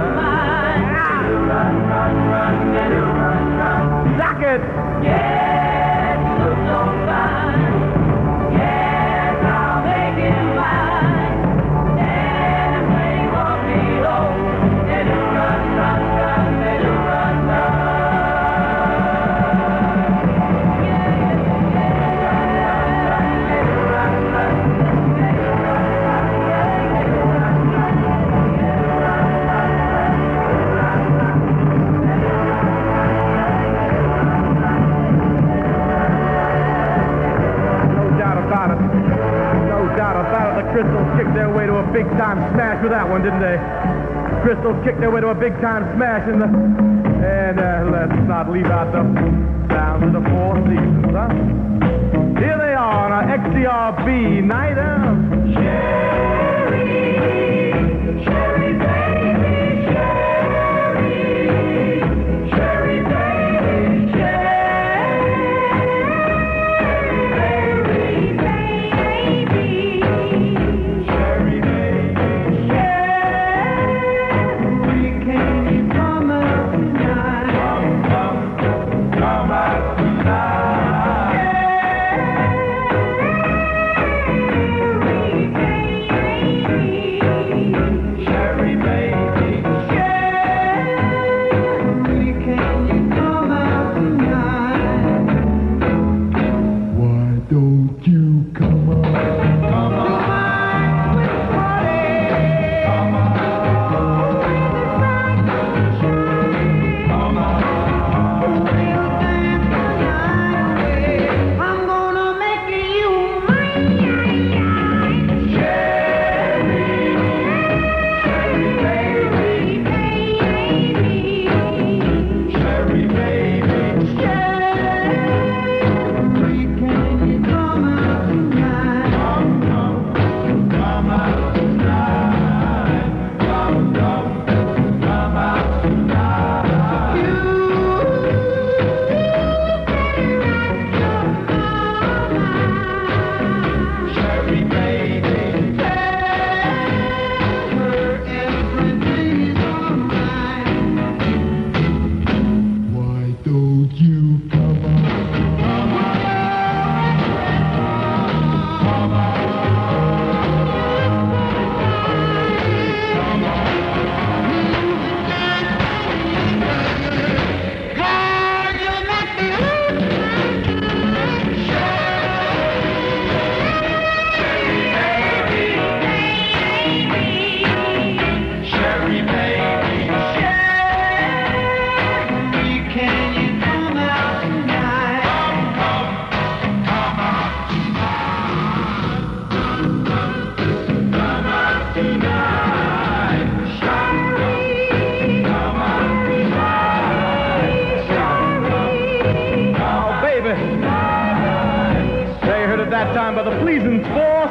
Suck it! Yes, he looks so fine. Yes, I'll make him mine. And when he walked me home, they do run, run, run, they do run, run. No doubt about it. No doubt about it. The Crystals kicked their way to a big-time smash with that one, didn't they? Crystals kicked their way to a big-time smash in the... And uh, let's not leave out the sounds of the Four Seasons, huh? Here they are on our X C R B night out. Sherry, Sherry, baby, Sherry, Sherry, baby, Sherry, baby, baby, Sherry, baby, Sherry. We came from us tonight. Come, come, come out tonight. We came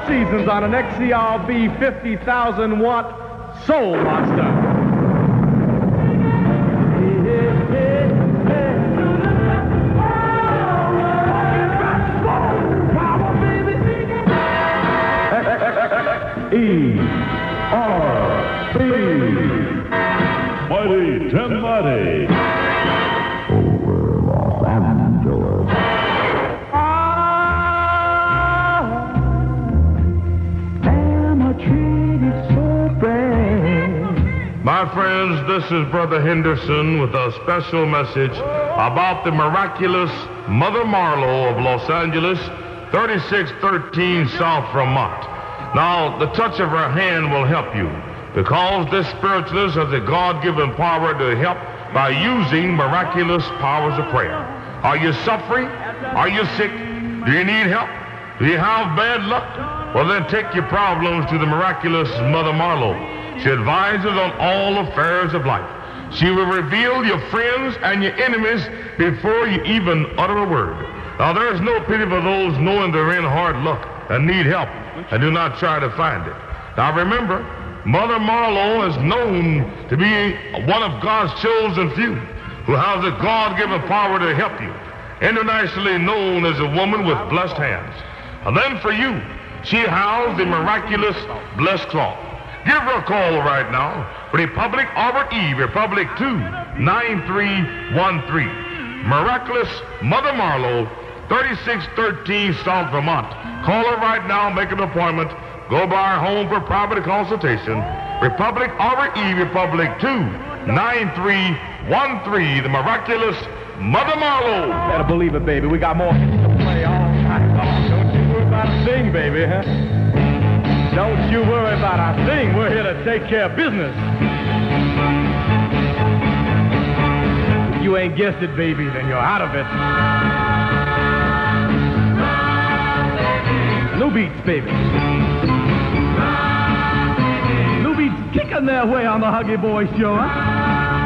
Seasons on an X C R B fifty thousand watt Soul Monster. E R B Mighty ten ninety. Over Los Angeles. My friends, this is Brother Henderson with a special message about the miraculous Mother Marlowe of Los Angeles, thirty-six thirteen South Vermont. Now, the touch of her hand will help you because this spiritualist has a God-given power to help by using miraculous powers of prayer. Are you suffering? Are you sick? Do you need help? Do you have bad luck? Well, then take your problems to the miraculous Mother Marlowe. She advises on all affairs of life. She will reveal your friends and your enemies before you even utter a word. Now, there is no pity for those knowing they're in hard luck and need help and do not try to find it. Now, remember, Mother Marlowe is known to be one of God's chosen few who has the God-given power to help you, internationally known as a woman with blessed hands. And then for you, she has the miraculous blessed cloth. Give her a call right now. Republic Albert E, Republic two nine three one three. Miraculous Mother Marlowe, thirty-six thirteen South Vermont. Call her right now, make an appointment. Go by her home for private consultation. Republic Albert E, Republic two nine three one three. The miraculous Mother Marlowe. Better believe it, baby. We got more hits to play all night long. Don't you worry about a thing, baby, huh? Don't you worry about our thing. We're here to take care of business. If you ain't guessed it, baby, then you're out of it. New beats, baby. New beats kicking their way on the Huggy Boy Show, huh?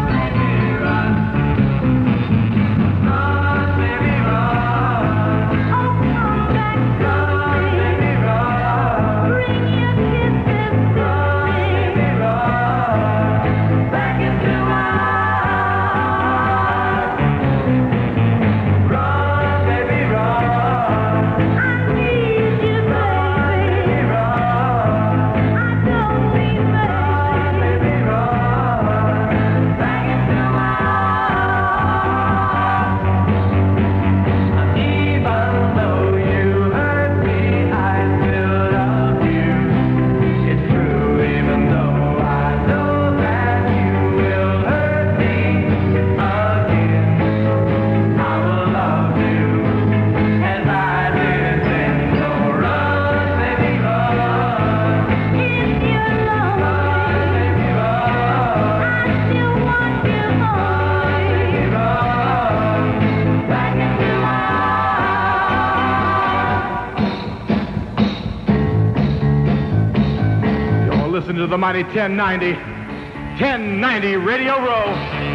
To the mighty ten ninety, ten ninety Radio Row.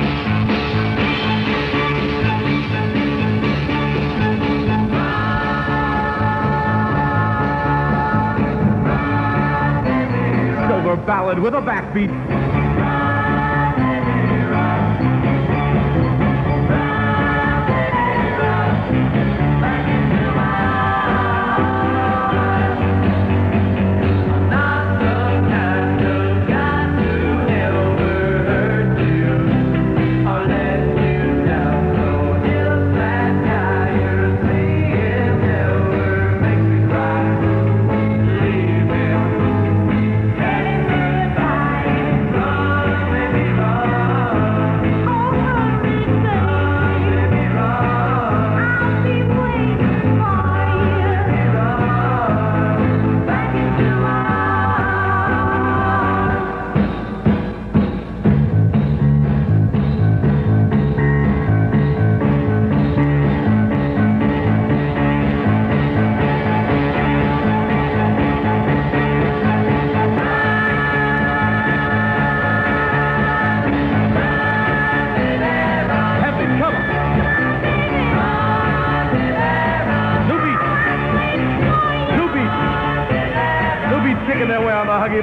Silver ballad with a backbeat.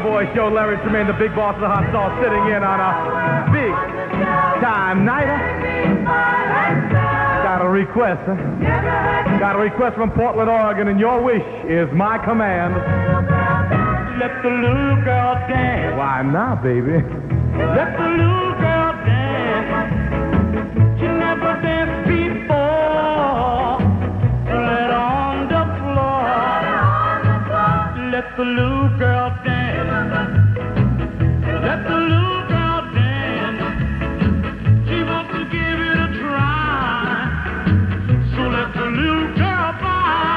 Boy Show. Larry Tremaine, the big boss of the hot sauce, sitting in on a big time nighter. Got a request, huh? Got a request from Portland, Oregon, and your wish is my command. Let the little girl dance. Why not, baby? Let the little girl dance. She never danced before. Let on the floor. Let the little girl dance. Let the little girl dance. She wants to give it a try. So let the little girl by.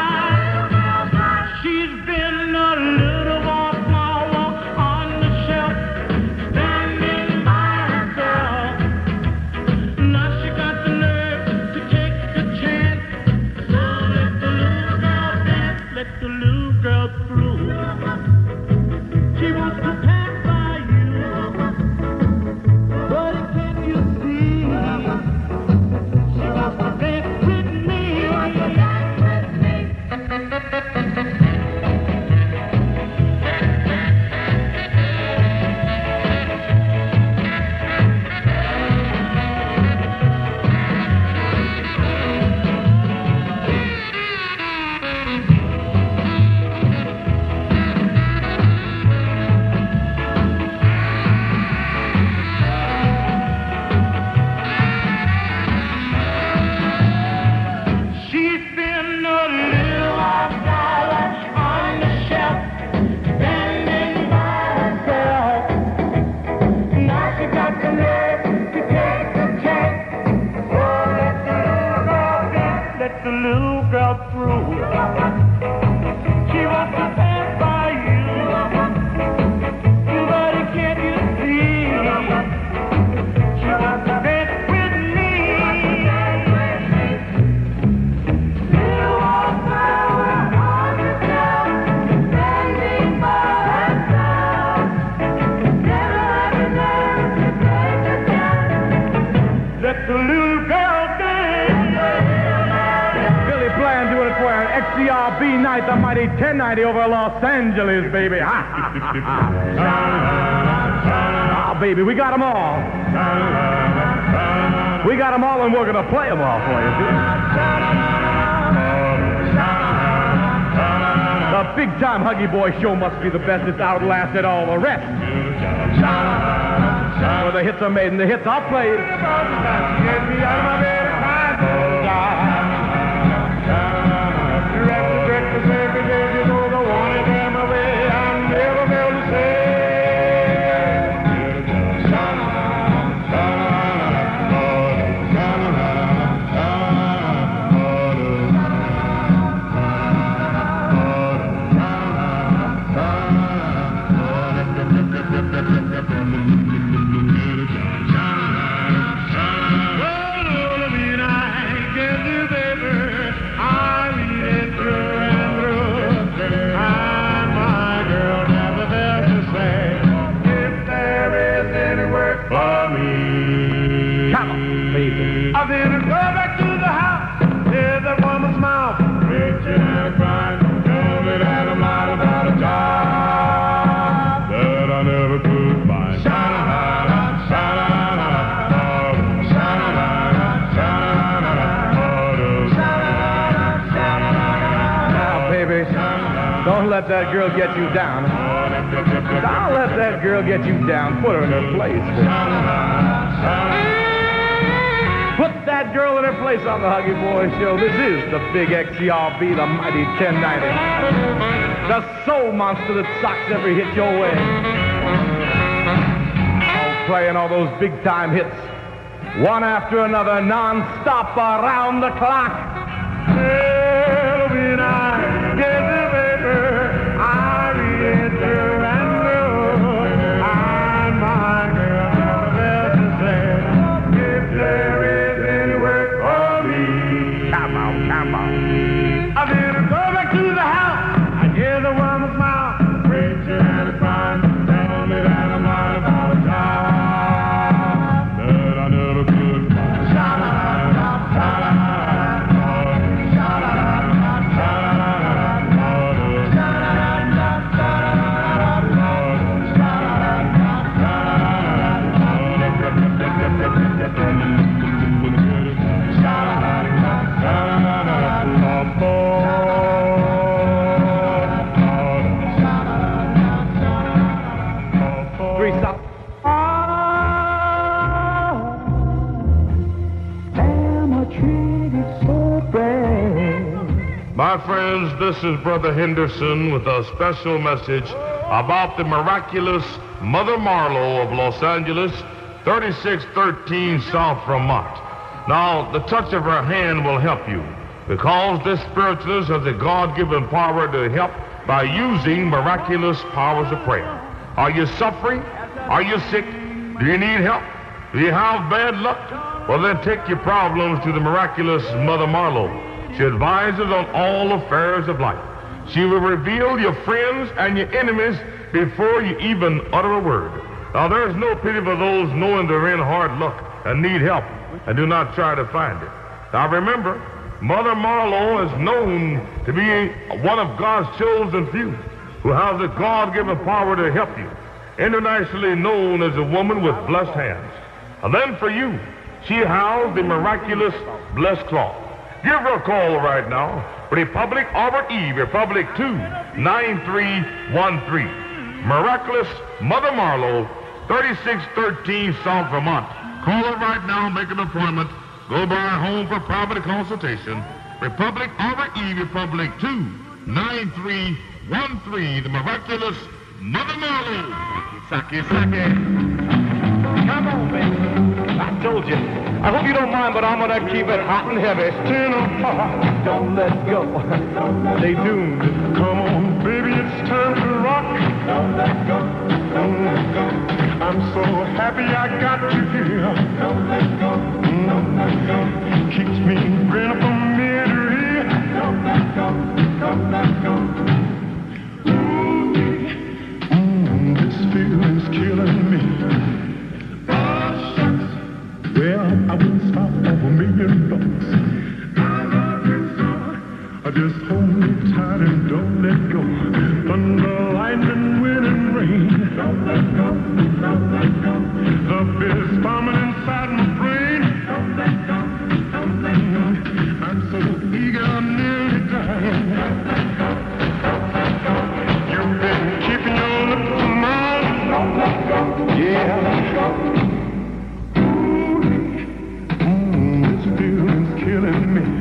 She's been a little wallflower on the shelf, standing by herself. Now she got the nerve to take the chance. So let the little girl dance, let the little girl through. She wants to pass by you, but can you see? She wants to dance with me. She's been a little wallflower on the shelf, standing by herself. Now she got the nerve to take the chance. Oh, let the little girl dance, let the little girl through. She wants to pass by you, but can't you see? She wants to dance with me. Little wallflower on the shelf, standing by herself. Never had the nerve to take a chance. Let the little girl dance. Billy Bland doing it for an X C R B night, the mighty ten ninety over Los Angeles, baby. Ha, ha, ha, ha. Oh, baby, we got them all. We got them all, and we're going to play them all for you. The big-time Huggy Boy Show must be the best. It's outlasted all the rest. Where the hits are made, and the hits I'll play. Get me out of my bed. Breakfast every day, you know the one of them away. I'm never going to say. I didn't go back to the house. There's that woman's mouth. Preaching and crying. Tell me that I'm not about a job that I never could find. Sha-la-la-la, sha-la-la-la, sha-la-la-la, sha-la-la-la, sha-la-la-la. Now, baby, don't let that girl get you down. Don't let that girl get you down. Put her in her place. Put that girl in her place on the Huggy Boy Show. This is the big X C R B, the mighty ten ninety. The soul monster that socks every hit your way. Oh, playing all those big-time hits. One after another, non-stop around the clock. Tell me now, get the paper. I read her and know. I'm my girl, never else to say. If there is any work for me, come on, come on. I didn't go back to the house. I hear the woman's mouth. Preacher and a crying. Tell me that I'm not about a job that I never could find. Sha-la-la-la, sha-la-la-la, sha-la-la-la. this is Brother Henderson with a special message about the miraculous Mother Marlowe of Los Angeles, thirty-six thirteen South Vermont. Now, the touch of her hand will help you because this spiritualist has a God-given power to help by using miraculous powers of prayer. Are you suffering? Are you sick? Do you need help? Do you have bad luck? Well, then take your problems to the miraculous Mother Marlowe. She advises on all affairs of life. She will reveal your friends and your enemies before you even utter a word. Now, there's no pity for those knowing they're in hard luck and need help and do not try to find it. Now, remember, Mother Marlowe is known to be one of God's chosen few who has the God-given power to help you, internationally known as a woman with blessed hands. And then for you, she has the miraculous blessed cloth. Give her a call right now. Republic Albert Eve, Republic two nine three one three. Miraculous Mother Marlowe, thirty-six thirteen South Vermont. Call her right now, make an appointment. Go by her home for private consultation. Republic Albert Eve, Republic two nine three one three. The miraculous Mother Marlowe. Saki, saki. Come on, baby. I told you. I hope you don't mind, but I'm going to keep it hot and heavy. Stand up. Don't let go. Stay tuned. Come on, baby, it's time to rock. Don't let go. Don't let go. I'm so happy I got you here. Don't let go. Don't let go. Keeps me grinning from ear to ear. Don't let go. Don't let go. Mm, this feeling's killing me. Well, I wouldn't stop for a million bucks. I love you so. I just hold me tight and don't let go. Thunder, lightning, wind, and rain. Don't let go. Don't let go. The fear's bombing inside my brain. Don't let go. Don't let go. I'm so eager, I'm nearly dying. Don't let go. Don't let go. You've been keeping your lips to mine. Don't let go. Yeah. Don't let go. Feeling's killing me.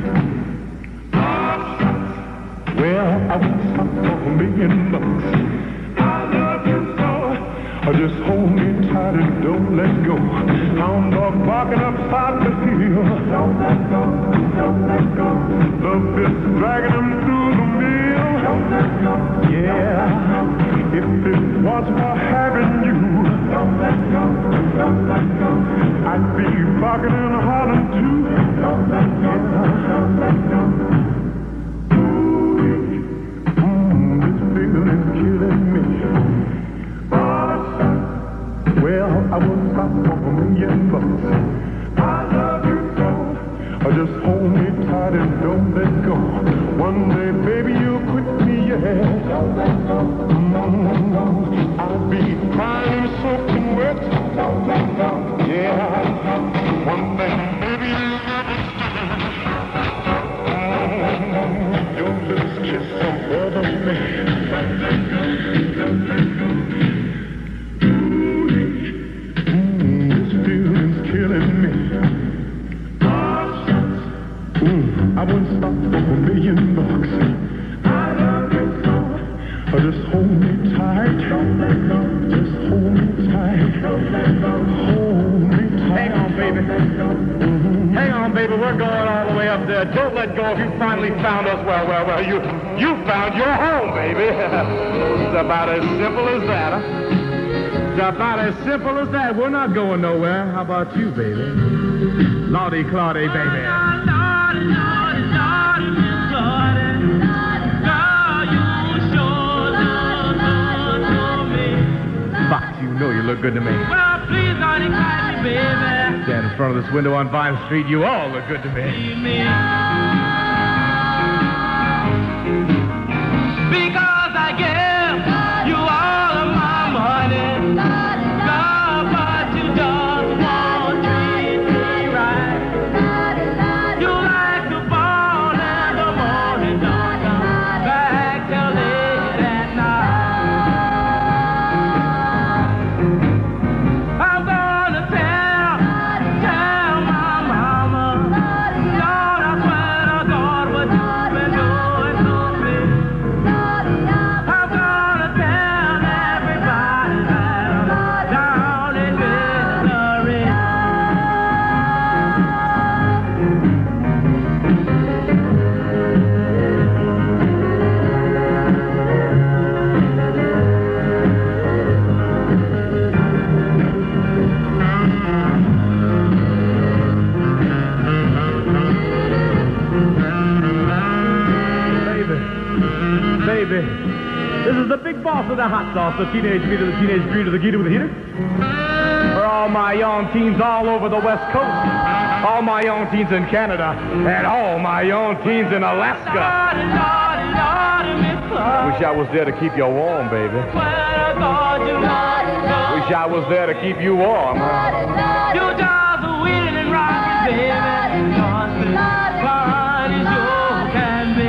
Well, I won't stop for a million bucks. I love you so. I just hold me tight and don't let go. Hound dog barking upside the hill. Don't let go. Don't let go. The fist dragging him through the mill. Don't let go. Yeah, if it was for having you, Don't let go. Don't let go. I'd be barking and hollering too. Don't let go. Don't let go. Mm, this feeling's killing me. Well, I won't stop for a million bucks. I love you so. I just hold me tight and don't let go. One day, baby, you'll quit me, yeah. Don't let go. Mm, I'll be crying and soaking wet. Don't let go. Yeah, one thing, baby, you'll never stop. Mm, your lips kiss some other man. Don't let go. Don't let go. Mm, this feeling's killing me. Mm, I wouldn't stop for a million bucks. I love you so. I just hold me tight. Don't let go. Just hold me tight. Don't let go. Hold me tight. Hang on, baby. Mhm. Hang on, baby. We're going all the way up there. Don't let go. If you finally found us, well, well, well, you you found your home, baby. It's about as simple as that, huh? It's about as simple as that. We're not going nowhere. How about you, baby? Lordy Claudy, baby. Fox, you know you look good to me. Well, please don't excite me, baby. Stand in front of this window on Vine Street. You all look good to me. Because I give you all of my money. God, but you just won't treat me right. You like to fall in the morning, don't come back till late at night. I'm gonna tell, tell my mama, Lord, I swear to the hot sauce, the teenage meter, the teenage greeter, the geeter with the heater. For all my young teens all over the West Coast, all my young teens in Canada, and all my young teens in Alaska. Wish I was there to keep you warm, baby. Wish I was there to keep you warm. You just wheeling and rocking, baby. Fine as you can be.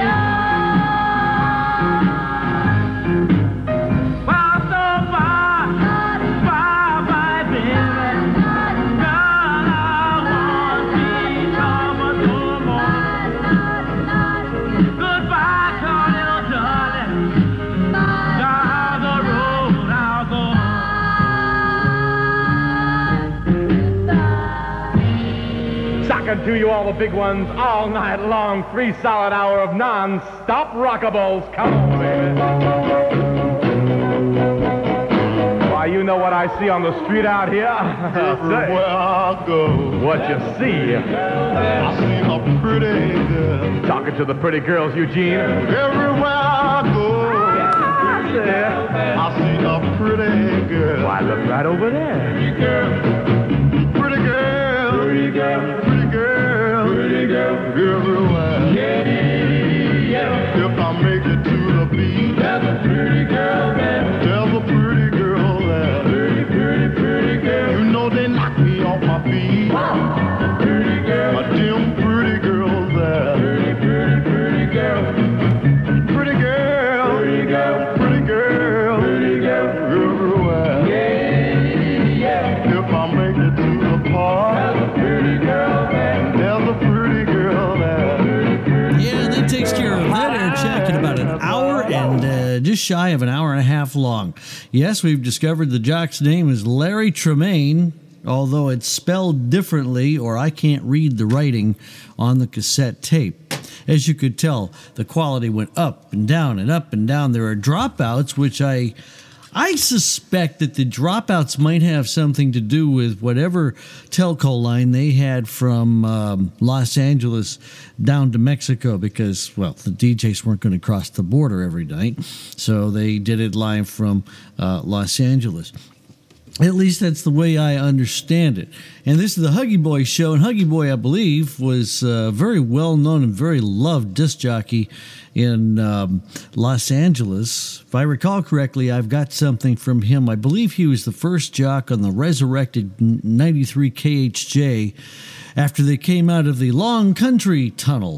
Well, so far, far, bye, baby. Girl, I want to come no more. Goodbye, little darling. Down the road I'll go. Socking to you all the big ones all night long. Three solid hour of non-stop rockables. Come on, baby. Why, you know what I see on the street out here? Everywhere I go, What you see? I see a pretty girl. Talking to the pretty girls, Eugene. Everywhere I go, I see a pretty girl. Why, look right over there. Pretty girl, pretty girl, pretty girl, pretty girl, pretty girl, everywhere. Yeah, yeah. If I make it to the beach, there's a pretty girl there. There's a pretty girl there. Pretty, pretty, pretty girl. You know they knock me off my feet. Pretty girl, a damn pretty girl there. Pretty, pretty, pretty girl. Pretty girl, pretty girl, pretty girl, pretty girl, everywhere. Yeah, yeah. If I make it to the park, there's a pretty girl there. There's a pretty girl there. Yeah, that takes care of that air check in about an hour and uh, just shy of an hour and a half long. Yes, we've discovered the jock's name is Larry Tremaine, although it's spelled differently, or I can't read the writing on the cassette tape. As you could tell, the quality went up and down and up and down. There are dropouts, which I I suspect that the dropouts might have something to do with whatever telco line they had from um, Los Angeles down to Mexico, because, well, the D Js weren't going to cross the border every night, so they did it live from uh, Los Angeles. At least that's the way I understand it. And this is the Huggy Boy show. And Huggy Boy, I believe, was a very well-known and very loved disc jockey in um, Los Angeles. If I recall correctly, I've got something from him. I believe he was the first jock on the resurrected ninety-three K H J after they came out of the Long Country Tunnel.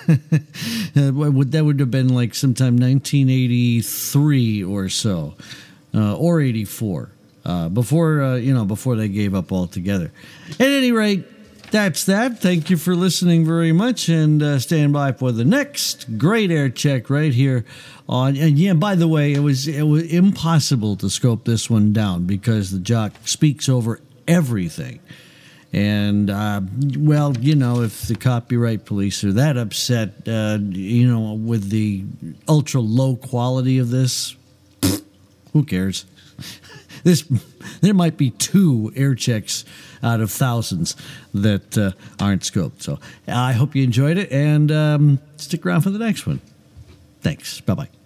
That would have been like sometime nineteen eighty-three or so, uh, or eighty-four. Uh, before, uh, you know, before they gave up altogether. At any rate, that's that. Thank you for listening very much, and uh, stand by for the next great air check right here on. And yeah, by the way, it was it was impossible to scope this one down because the jock speaks over everything. And, uh, well, you know, if the copyright police are that upset, uh, you know, with the ultra low quality of this, who cares? This, there might be two air checks out of thousands that uh, aren't scoped. So I hope you enjoyed it, and um, stick around for the next one. Thanks. Bye-bye.